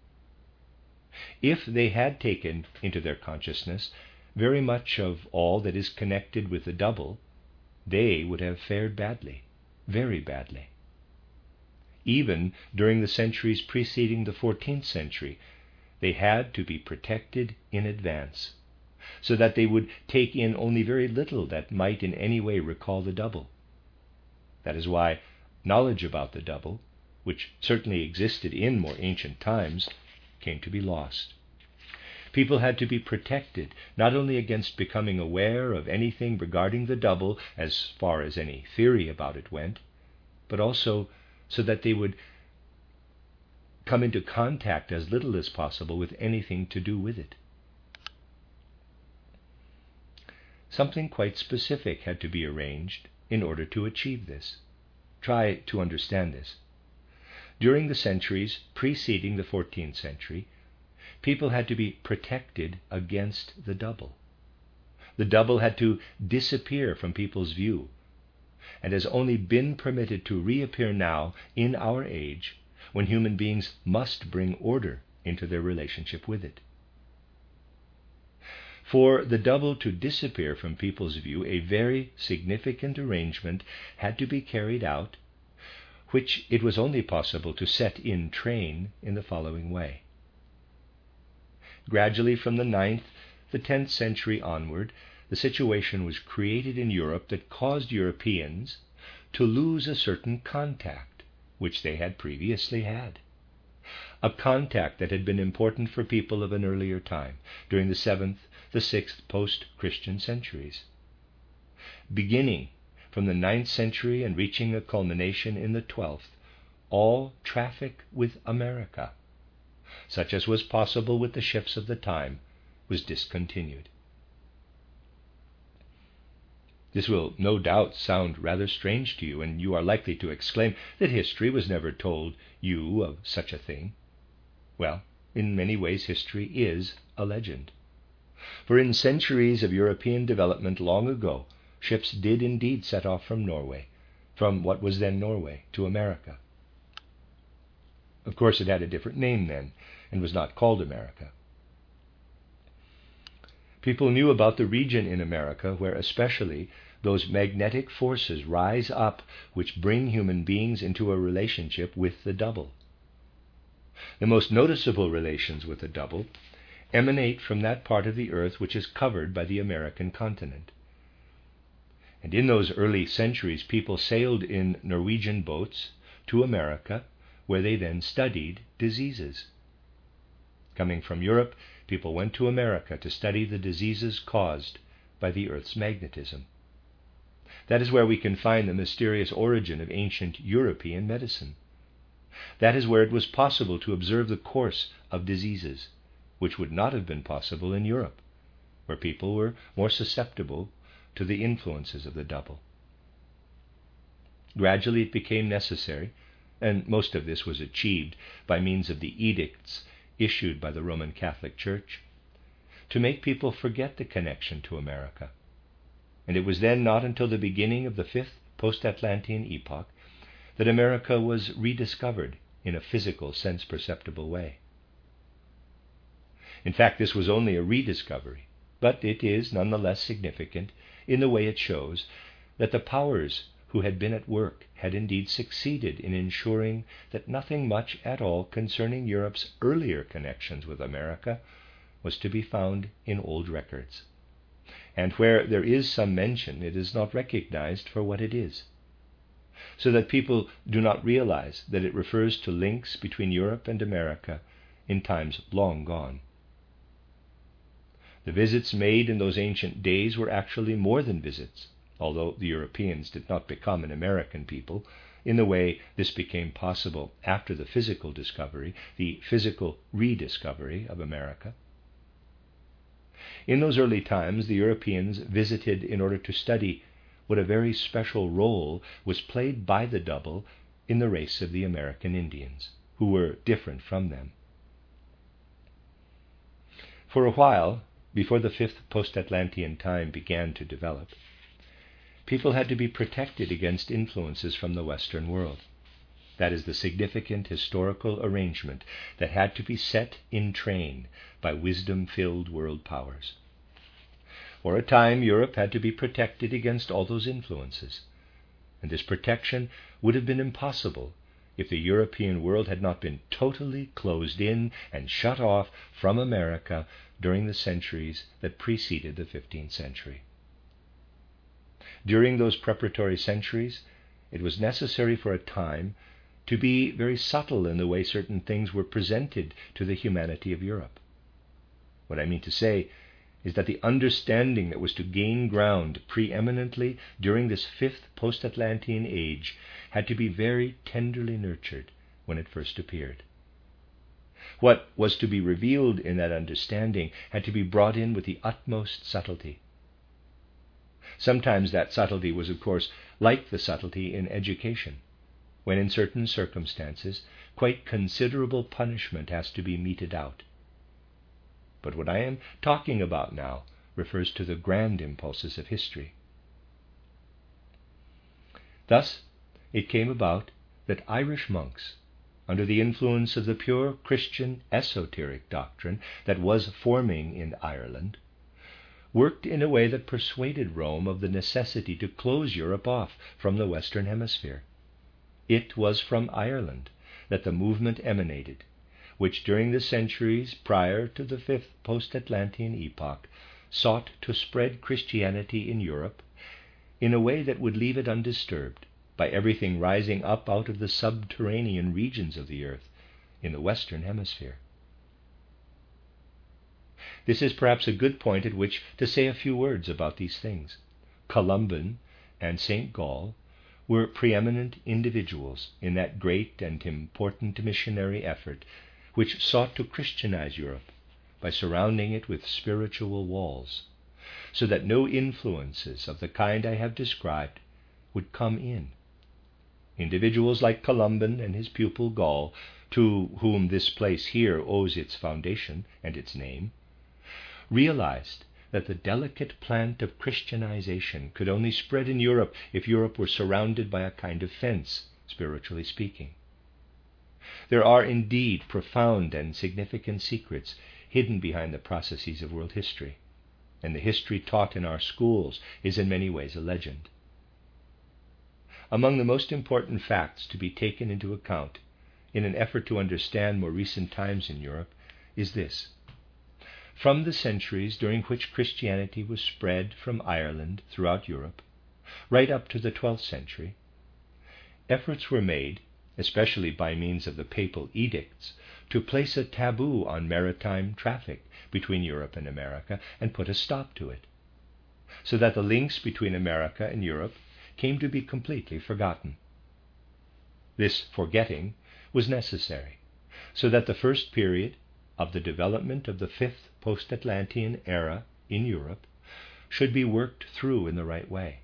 If they had taken into their consciousness very much of all that is connected with the double, they would have fared badly, very badly. Even during the centuries preceding the 14th century, they had to be protected in advance, so that they would take in only very little that might in any way recall the double. That is why knowledge about the double, which certainly existed in more ancient times, came to be lost. People had to be protected not only against becoming aware of anything regarding the double as far as any theory about it went, but also so that they would come into contact as little as possible with anything to do with it. Something quite specific had to be arranged in order to achieve this. Try to understand this. During the centuries preceding the 14th century, people had to be protected against the double. The double had to disappear from people's view, and has only been permitted to reappear now in our age, when human beings must bring order into their relationship with it. For the double to disappear from people's view, a very significant arrangement had to be carried out, which it was only possible to set in train in the following way. Gradually, from the 9th, the 10th century onward, the situation was created in Europe that caused Europeans to lose a certain contact which they had previously had. A contact that had been important for people of an earlier time, during the 7th, the 6th post-Christian centuries. Beginning from the 9th century and reaching a culmination in the 12th, all traffic with America, such as was possible with the ships of the time, was discontinued. This will no doubt sound rather strange to you, and you are likely to exclaim that history was never told you of such a thing. Well, in many ways history is a legend. For in centuries of European development long ago, ships did indeed set off from Norway, from what was then Norway, to America. Of course, it had a different name then, and was not called America. People knew about the region in America where especially those magnetic forces rise up which bring human beings into a relationship with the double. The most noticeable relations with the double emanate from that part of the earth which is covered by the American continent. And in those early centuries, people sailed in Norwegian boats to America, where they then studied diseases. Coming from Europe, people went to America to study the diseases caused by the Earth's magnetism. That is where we can find the mysterious origin of ancient European medicine. That is where it was possible to observe the course of diseases, which would not have been possible in Europe, where people were more susceptible to the influences of the double. Gradually it became necessary, and most of this was achieved by means of the edicts issued by the Roman Catholic Church, to make people forget the connection to America. And it was then not until the beginning of the fifth post-Atlantean epoch that America was rediscovered in a physical, sense-perceptible way. In fact, this was only a rediscovery, but it is nonetheless significant in the way it shows that the powers who had been at work had indeed succeeded in ensuring that nothing much at all concerning Europe's earlier connections with America was to be found in old records. And where there is some mention, it is not recognized for what it is, so that people do not realize that it refers to links between Europe and America in times long gone. The visits made in those ancient days were actually more than visits, although the Europeans did not become an American people in the way this became possible after the physical discovery, the physical rediscovery of America. In those early times, the Europeans visited in order to study what a very special role was played by the double in the race of the American Indians, who were different from them. For a while, before the fifth post-Atlantean time began to develop, people had to be protected against influences from the Western world. That is the significant historical arrangement that had to be set in train by wisdom-filled world powers. For a time, Europe had to be protected against all those influences, and this protection would have been impossible if the European world had not been totally closed in and shut off from America during the centuries that preceded the 15th century. During those preparatory centuries, it was necessary for a time to be very subtle in the way certain things were presented to the humanity of Europe. What I mean to say is that the understanding that was to gain ground preeminently during this fifth post-Atlantean age had to be very tenderly nurtured when it first appeared. What was to be revealed in that understanding had to be brought in with the utmost subtlety. Sometimes that subtlety was, of course, like the subtlety in education, when in certain circumstances quite considerable punishment has to be meted out. But what I am talking about now refers to the grand impulses of history. Thus, it came about that Irish monks, under the influence of the pure Christian esoteric doctrine that was forming in Ireland, worked in a way that persuaded Rome of the necessity to close Europe off from the Western Hemisphere. It was from Ireland that the movement emanated, which during the centuries prior to the fifth post-Atlantean epoch sought to spread Christianity in Europe in a way that would leave it undisturbed by everything rising up out of the subterranean regions of the earth in the Western Hemisphere. This is perhaps a good point at which to say a few words about these things. Columban and St. Gall were preeminent individuals in that great and important missionary effort which sought to Christianize Europe by surrounding it with spiritual walls, so that no influences of the kind I have described would come in. Individuals like Columban and his pupil Gall, to whom this place here owes its foundation and its name, realized that the delicate plant of Christianization could only spread in Europe if Europe were surrounded by a kind of fence, spiritually speaking. There are indeed profound and significant secrets hidden behind the processes of world history, and the history taught in our schools is in many ways a legend. Among the most important facts to be taken into account in an effort to understand more recent times in Europe is this. From the centuries during which Christianity was spread from Ireland throughout Europe, right up to the 12th century, efforts were made, especially by means of the papal edicts, to place a taboo on maritime traffic between Europe and America and put a stop to it, so that the links between America and Europe came to be completely forgotten. This forgetting was necessary, so that the first period of the development of the fifth post-Atlantean era in Europe should be worked through in the right way.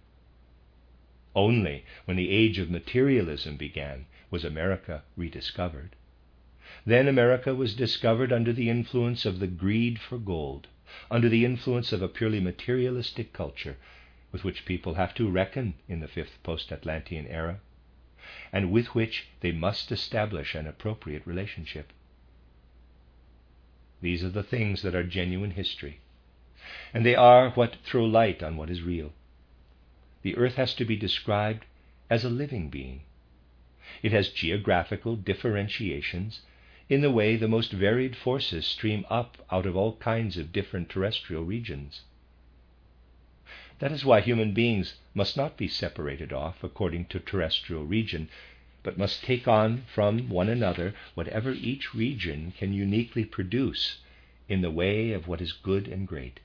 Only when the age of materialism began was America rediscovered. Then America was discovered under the influence of the greed for gold, under the influence of a purely materialistic culture with which people have to reckon in the fifth post-Atlantean era, and with which they must establish an appropriate relationship. These are the things that are genuine history, and they are what throw light on what is real. The earth has to be described as a living being. It has geographical differentiations in the way the most varied forces stream up out of all kinds of different terrestrial regions. That is why human beings must not be separated off according to terrestrial region, but must take on from one another whatever each region can uniquely produce in the way of what is good and great.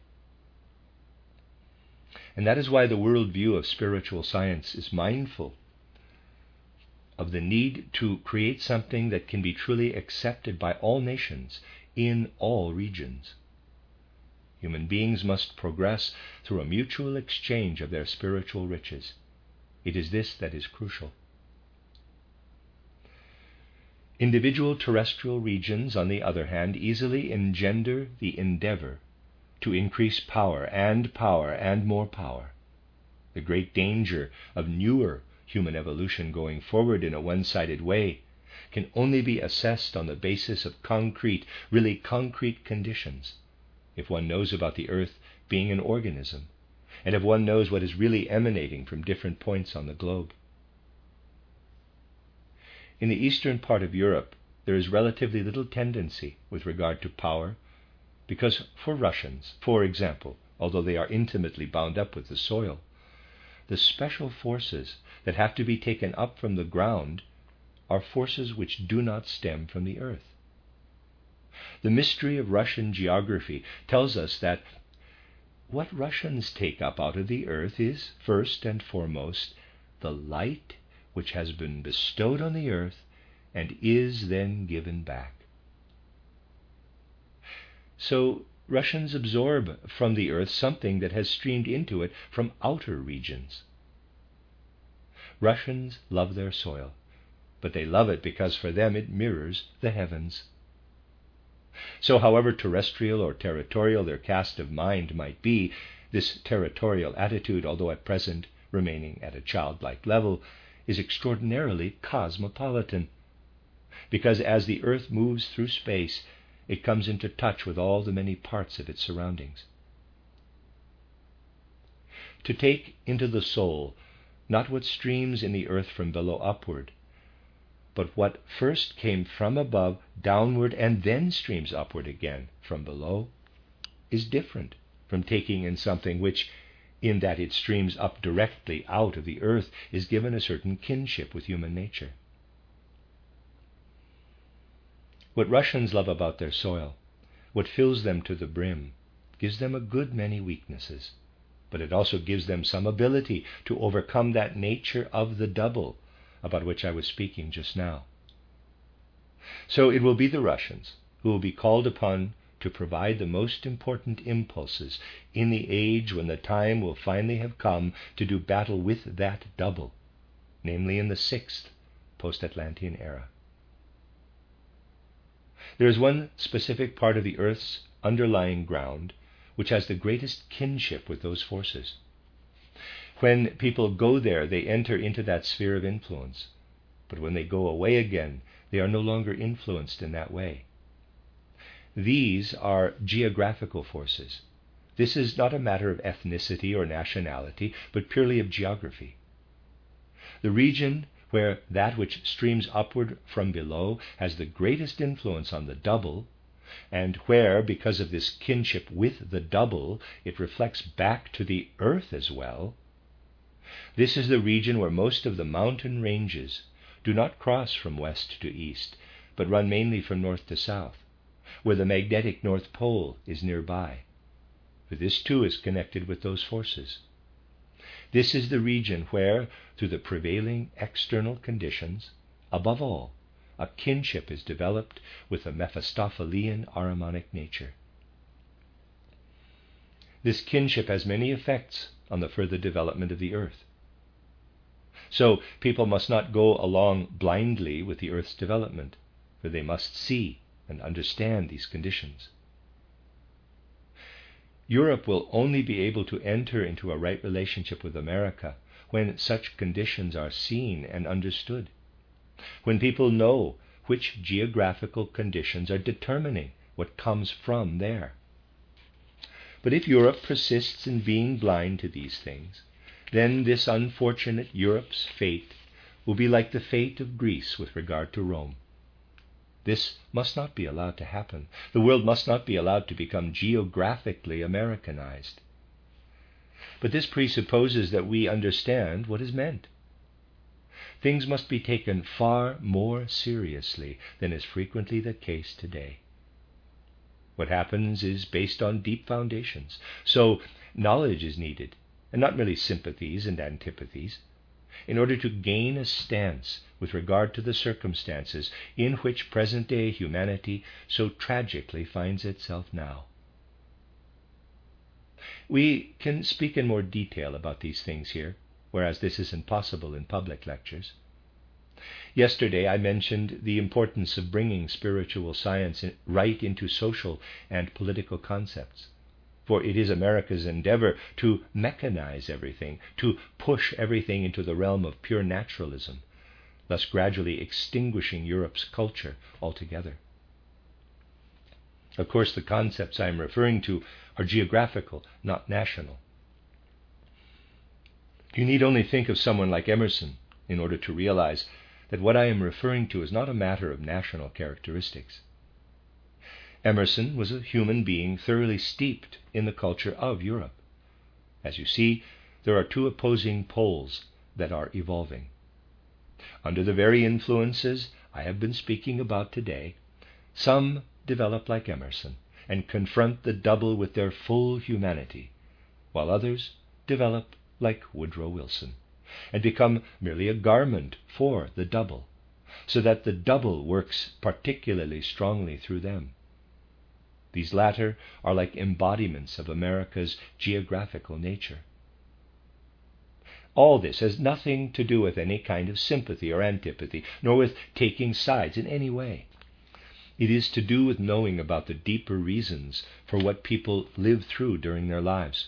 And that is why the worldview of spiritual science is mindful of the need to create something that can be truly accepted by all nations in all regions. Human beings must progress through a mutual exchange of their spiritual riches. It is this that is crucial. Individual terrestrial regions, on the other hand, easily engender the endeavor to increase power and more power. The great danger of newer human evolution going forward in a one-sided way can only be assessed on the basis of really concrete conditions. If one knows about the earth being an organism, and if one knows what is really emanating from different points on the globe. In the eastern part of Europe, there is relatively little tendency with regard to power, because for Russians, for example, although they are intimately bound up with the soil, the special forces that have to be taken up from the ground are forces which do not stem from the earth. The mystery of Russian geography tells us that what Russians take up out of the earth is, first and foremost, the light which has been bestowed on the earth and is then given back. So Russians absorb from the earth something that has streamed into it from outer regions. Russians love their soil, but they love it because for them it mirrors the heavens. So however terrestrial or territorial their cast of mind might be, this territorial attitude, although at present remaining at a childlike level, is extraordinarily cosmopolitan, because as the earth moves through space, it comes into touch with all the many parts of its surroundings. To take into the soul not what streams in the earth from below upward, but what first came from above downward and then streams upward again from below, is different from taking in something which, in that it streams up directly out of the earth, is given a certain kinship with human nature. What Russians love about their soil, what fills them to the brim, gives them a good many weaknesses, but it also gives them some ability to overcome that nature of the double about which I was speaking just now. So it will be the Russians who will be called upon to provide the most important impulses in the age when the time will finally have come to do battle with that double, namely in the 6th post-Atlantean era. There is one specific part of the earth's underlying ground which has the greatest kinship with those forces. When people go there, they enter into that sphere of influence. But when they go away again, they are no longer influenced in that way. These are geographical forces. This is not a matter of ethnicity or nationality, but purely of geography. The region where that which streams upward from below has the greatest influence on the double, and where, because of this kinship with the double, it reflects back to the earth as well, this is the region where most of the mountain ranges do not cross from west to east, but run mainly from north to south, where the magnetic North Pole is nearby, for this too is connected with those forces. This is the region where, through the prevailing external conditions, above all, a kinship is developed with the Mephistophelian Ahrimanic nature. This kinship has many effects on the further development of the earth. So people must not go along blindly with the earth's development, for they must see and understand these conditions. Europe will only be able to enter into a right relationship with America when such conditions are seen and understood, when people know which geographical conditions are determining what comes from there. But if Europe persists in being blind to these things, then this unfortunate Europe's fate will be like the fate of Greece with regard to Rome. This must not be allowed to happen. The world must not be allowed to become geographically Americanized. But this presupposes that we understand what is meant. Things must be taken far more seriously than is frequently the case today. What happens is based on deep foundations. So knowledge is needed, and not merely sympathies and antipathies, in order to gain a stance with regard to the circumstances in which present-day humanity so tragically finds itself now. We can speak in more detail about these things here, whereas this isn't possible in public lectures. Yesterday I mentioned the importance of bringing spiritual science right into social and political concepts. For it is America's endeavor to mechanize everything, to push everything into the realm of pure naturalism, thus gradually extinguishing Europe's culture altogether. Of course, the concepts I am referring to are geographical, not national. You need only think of someone like Emerson in order to realize that what I am referring to is not a matter of national characteristics. Emerson was a human being thoroughly steeped in the culture of Europe. As you see, there are two opposing poles that are evolving. Under the very influences I have been speaking about today, some develop like Emerson and confront the double with their full humanity, while others develop like Woodrow Wilson and become merely a garment for the double, so that the double works particularly strongly through them. These latter are like embodiments of America's geographical nature. All this has nothing to do with any kind of sympathy or antipathy, nor with taking sides in any way. It is to do with knowing about the deeper reasons for what people live through during their lives.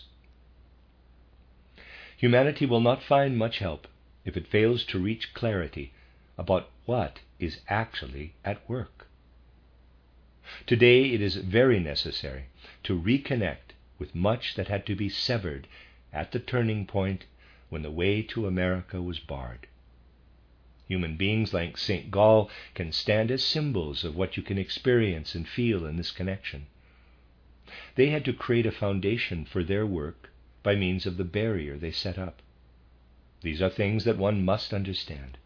Humanity will not find much help if it fails to reach clarity about what is actually at work. Today it is very necessary to reconnect with much that had to be severed at the turning point when the way to America was barred. Human beings like St. Gall can stand as symbols of what you can experience and feel in this connection. They had to create a foundation for their work by means of the barrier they set up. These are things that one must understand.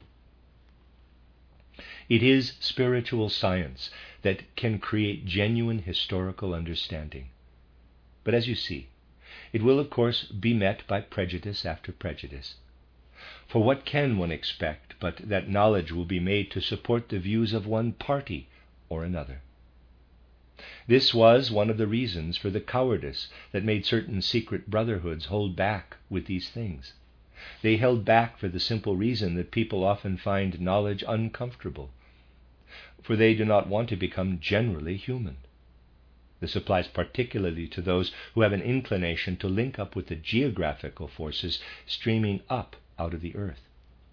It is spiritual science that can create genuine historical understanding. But as you see, it will of course be met by prejudice after prejudice. For what can one expect but that knowledge will be made to support the views of one party or another? This was one of the reasons for the cowardice that made certain secret brotherhoods hold back with these things. They held back for the simple reason that people often find knowledge uncomfortable, for they do not want to become generally human. This applies particularly to those who have an inclination to link up with the geographical forces streaming up out of the earth.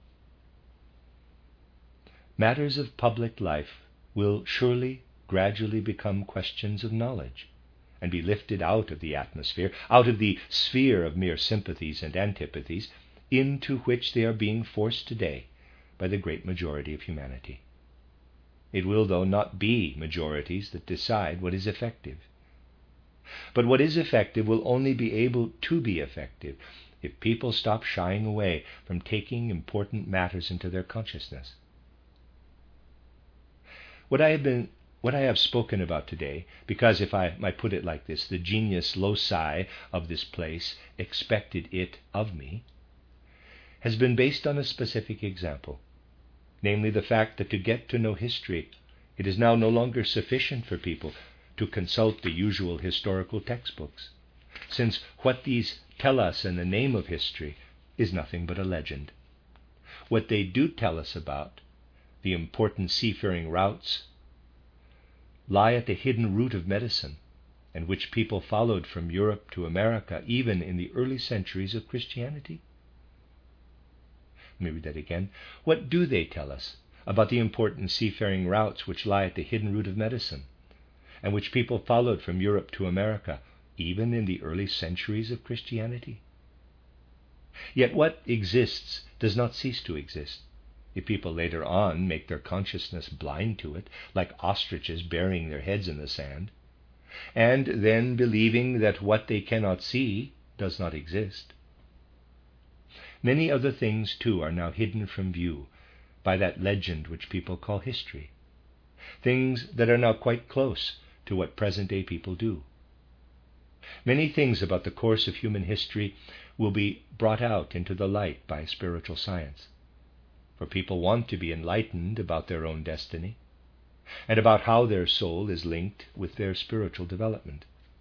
Matters of public life will surely gradually become questions of knowledge and be lifted out of the atmosphere, out of the sphere of mere sympathies and antipathies, into which they are being forced today by the great majority of humanity. It will, though, not be majorities that decide what is effective. But what is effective will only be able to be effective if people stop shying away from taking important matters into their consciousness. What I have spoken about today, because if I might put it like this, the genius loci of this place expected it of me, has been based on a specific example, namely the fact that to get to know history, it is now no longer sufficient for people to consult the usual historical textbooks, since what these tell us in the name of history is nothing but a legend. What they do tell us about, the important seafaring routes, lie at the hidden root of medicine, and which people followed from Europe to America even in the early centuries of Christianity. Let me read that again. What do they tell us about the important seafaring routes which lie at the hidden root of medicine, and which people followed from Europe to America, even in the early centuries of Christianity. Yet what exists does not cease to exist. If people later on make their consciousness blind to it, like ostriches burying their heads in the sand, and then believing that what they cannot see does not exist. Many other things, too, are now hidden from view by that legend which people call history, things that are now quite close to what present-day people do. Many things about the course of human history will be brought out into the light by spiritual science, for people want to be enlightened about their own destiny and about how their soul is linked with their spiritual development.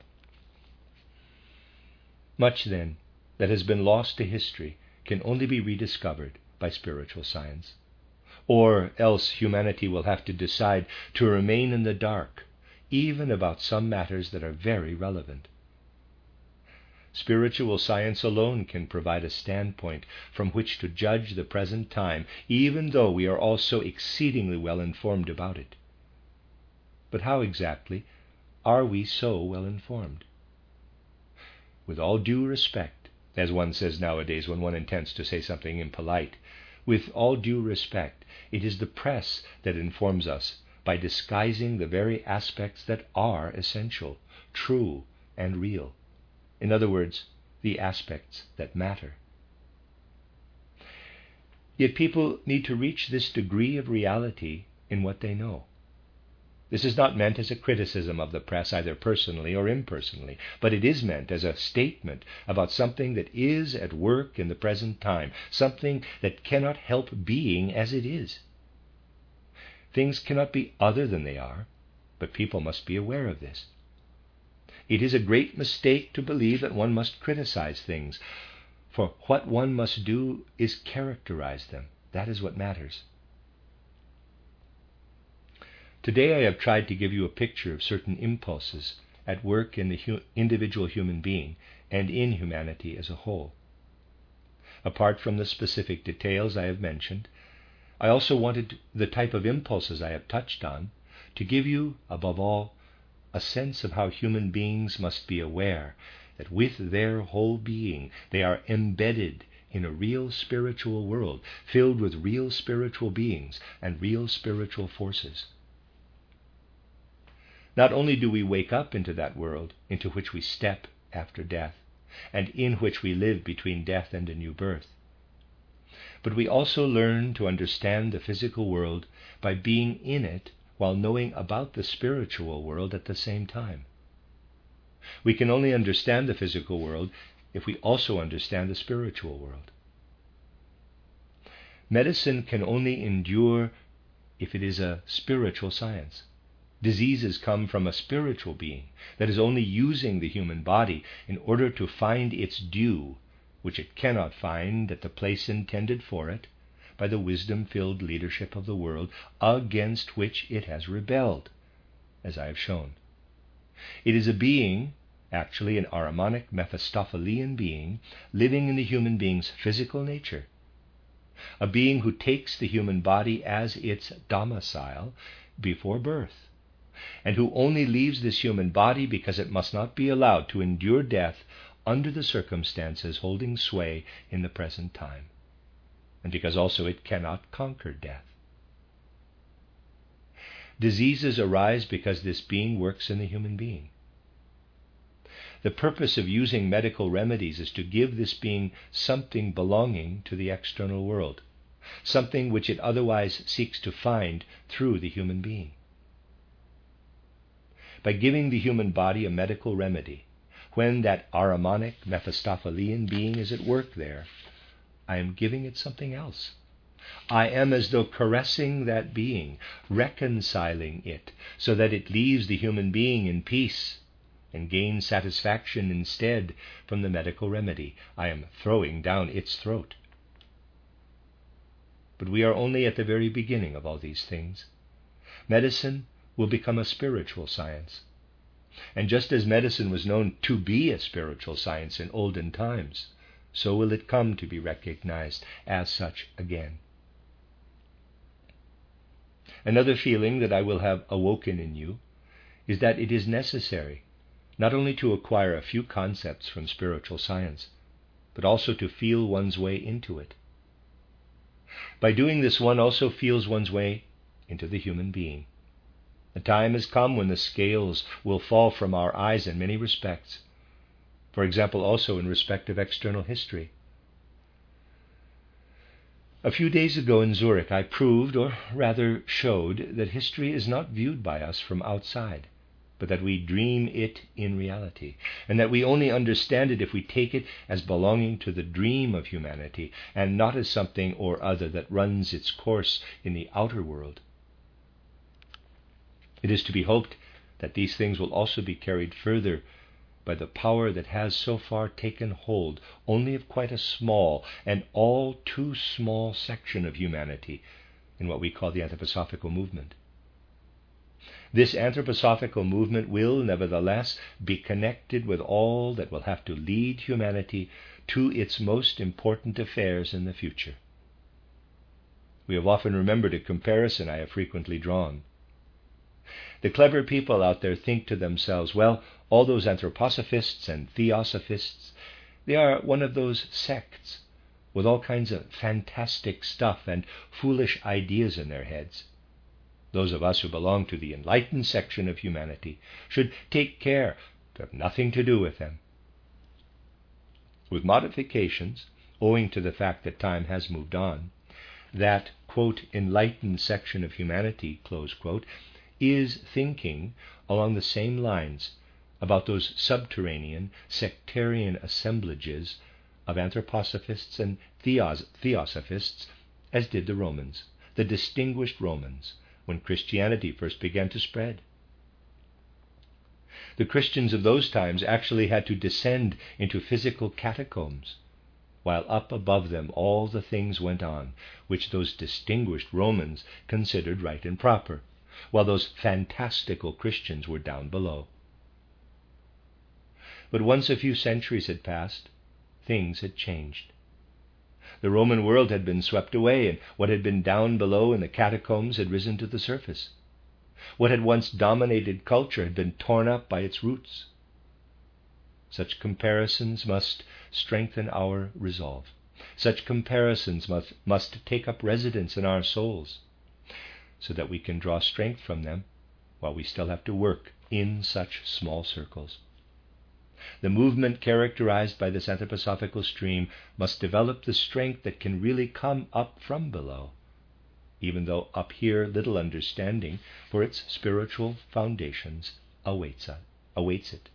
Much, then, that has been lost to history can only be rediscovered by spiritual science, or else humanity will have to decide to remain in the dark, even about some matters that are very relevant. Spiritual science alone can provide a standpoint from which to judge the present time, even though we are all so exceedingly well informed about it. But how exactly are we so well informed? With all due respect, as one says nowadays when one intends to say something impolite, with all due respect, it is the press that informs us by disguising the very aspects that are essential, true, and real. In other words, the aspects that matter. Yet people need to reach this degree of reality in what they know. This is not meant as a criticism of the press, either personally or impersonally, but it is meant as a statement about something that is at work in the present time, something that cannot help being as it is. Things cannot be other than they are, but people must be aware of this. It is a great mistake to believe that one must criticize things, for what one must do is characterize them. That is what matters. Today I have tried to give you a picture of certain impulses at work in the individual human being and in humanity as a whole. Apart from the specific details I have mentioned, I also wanted the type of impulses I have touched on to give you, above all, a sense of how human beings must be aware that with their whole being they are embedded in a real spiritual world filled with real spiritual beings and real spiritual forces. Not only do we wake up into that world into which we step after death, and in which we live between death and a new birth, but we also learn to understand the physical world by being in it while knowing about the spiritual world at the same time. We can only understand the physical world if we also understand the spiritual world. Medicine can only endure if it is a spiritual science. Diseases come from a spiritual being that is only using the human body in order to find its due, which it cannot find at the place intended for it by the wisdom-filled leadership of the world against which it has rebelled, as I have shown. It is a being, actually an Ahrimanic Mephistophelian being, living in the human being's physical nature, a being who takes the human body as its domicile before birth, and who only leaves this human body because it must not be allowed to endure death under the circumstances holding sway in the present time, and because also it cannot conquer death. Diseases arise because this being works in the human being. The purpose of using medical remedies is to give this being something belonging to the external world, something which it otherwise seeks to find through the human being. By giving the human body a medical remedy, when that Ahrimanic Mephistophelian being is at work there, I am giving it something else. I am as though caressing that being, reconciling it, so that it leaves the human being in peace and gains satisfaction instead from the medical remedy. I am throwing down its throat. But we are only at the very beginning of all these things. Medicine will become a spiritual science. And just as medicine was known to be a spiritual science in olden times, so will it come to be recognized as such again. Another feeling that I will have awoken in you is that it is necessary not only to acquire a few concepts from spiritual science, but also to feel one's way into it. By doing this, one also feels one's way into the human being. The time has come when the scales will fall from our eyes in many respects. For example, also in respect of external history. A few days ago in Zurich, I proved, or rather showed, that history is not viewed by us from outside, but that we dream it in reality, and that we only understand it if we take it as belonging to the dream of humanity, and not as something or other that runs its course in the outer world. It is to be hoped that these things will also be carried further by the power that has so far taken hold only of quite a small and all too small section of humanity in what we call the anthroposophical movement. This anthroposophical movement will, nevertheless, be connected with all that will have to lead humanity to its most important affairs in the future. We have often remembered a comparison I have frequently drawn. The clever people out there think to themselves, well, all those anthroposophists and theosophists, they are one of those sects with all kinds of fantastic stuff and foolish ideas in their heads. Those of us who belong to the enlightened section of humanity should take care to have nothing to do with them. With modifications, owing to the fact that time has moved on, that, quote, enlightened section of humanity, close quote, is thinking along the same lines about those subterranean, sectarian assemblages of anthroposophists and theosophists, as did the Romans, the distinguished Romans, when Christianity first began to spread. The Christians of those times actually had to descend into physical catacombs, while up above them all the things went on which those distinguished Romans considered right and proper, while those fantastical Christians were down below. But once a few centuries had passed, things had changed. The Roman world had been swept away, and what had been down below in the catacombs had risen to the surface. What had once dominated culture had been torn up by its roots. Such comparisons must strengthen our resolve. Such comparisons must take up residence in our souls, so that we can draw strength from them while we still have to work in such small circles. The movement characterized by this anthroposophical stream must develop the strength that can really come up from below, even though up here little understanding for its spiritual foundations awaits it.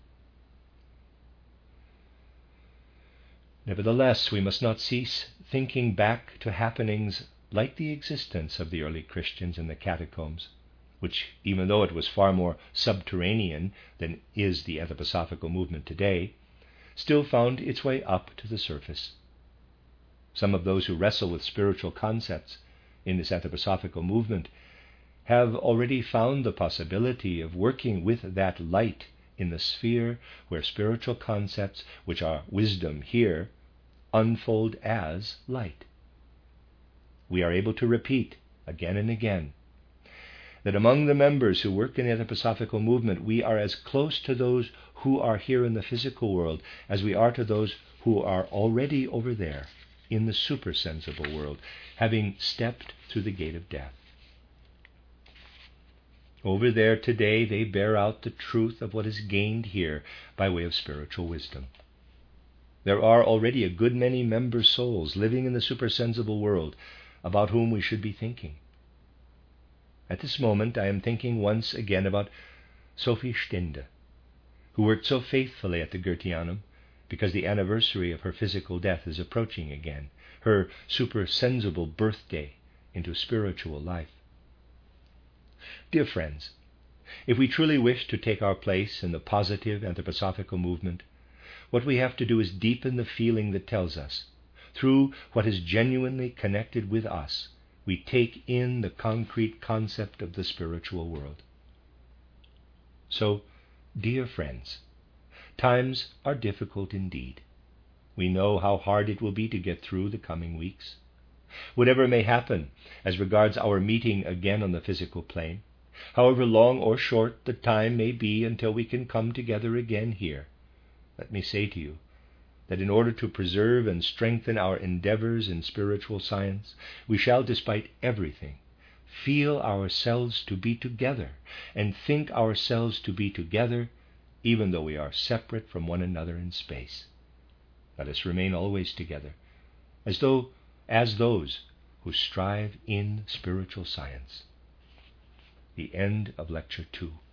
Nevertheless, we must not cease thinking back to happenings like the existence of the early Christians in the catacombs, which, even though it was far more subterranean than is the anthroposophical movement today, still found its way up to the surface. Some of those who wrestle with spiritual concepts in this anthroposophical movement have already found the possibility of working with that light in the sphere where spiritual concepts, which are wisdom here, unfold as light. We are able to repeat again and again that among the members who work in the anthroposophical movement, we are as close to those who are here in the physical world as we are to those who are already over there in the supersensible world, having stepped through the gate of death. Over there today, they bear out the truth of what is gained here by way of spiritual wisdom. There are already a good many member souls living in the supersensible world about whom we should be thinking. At this moment, I am thinking once again about Sophie Stinde, who worked so faithfully at the Goetheanum because the anniversary of her physical death is approaching again, her supersensible birthday into spiritual life. Dear friends, if we truly wish to take our place in the positive anthroposophical movement, what we have to do is deepen the feeling that tells us, through what is genuinely connected with us, we take in the concrete concept of the spiritual world. So, dear friends, times are difficult indeed. We know how hard it will be to get through the coming weeks. Whatever may happen as regards our meeting again on the physical plane, However long or short the time may be until we can come together again here, let me say to you that in order to preserve and strengthen our endeavors in spiritual science, we shall, despite everything, feel ourselves to be together and think ourselves to be together, even though we are separate from one another in space. Let us remain always together, as those who strive in spiritual science. The end of Lecture 2.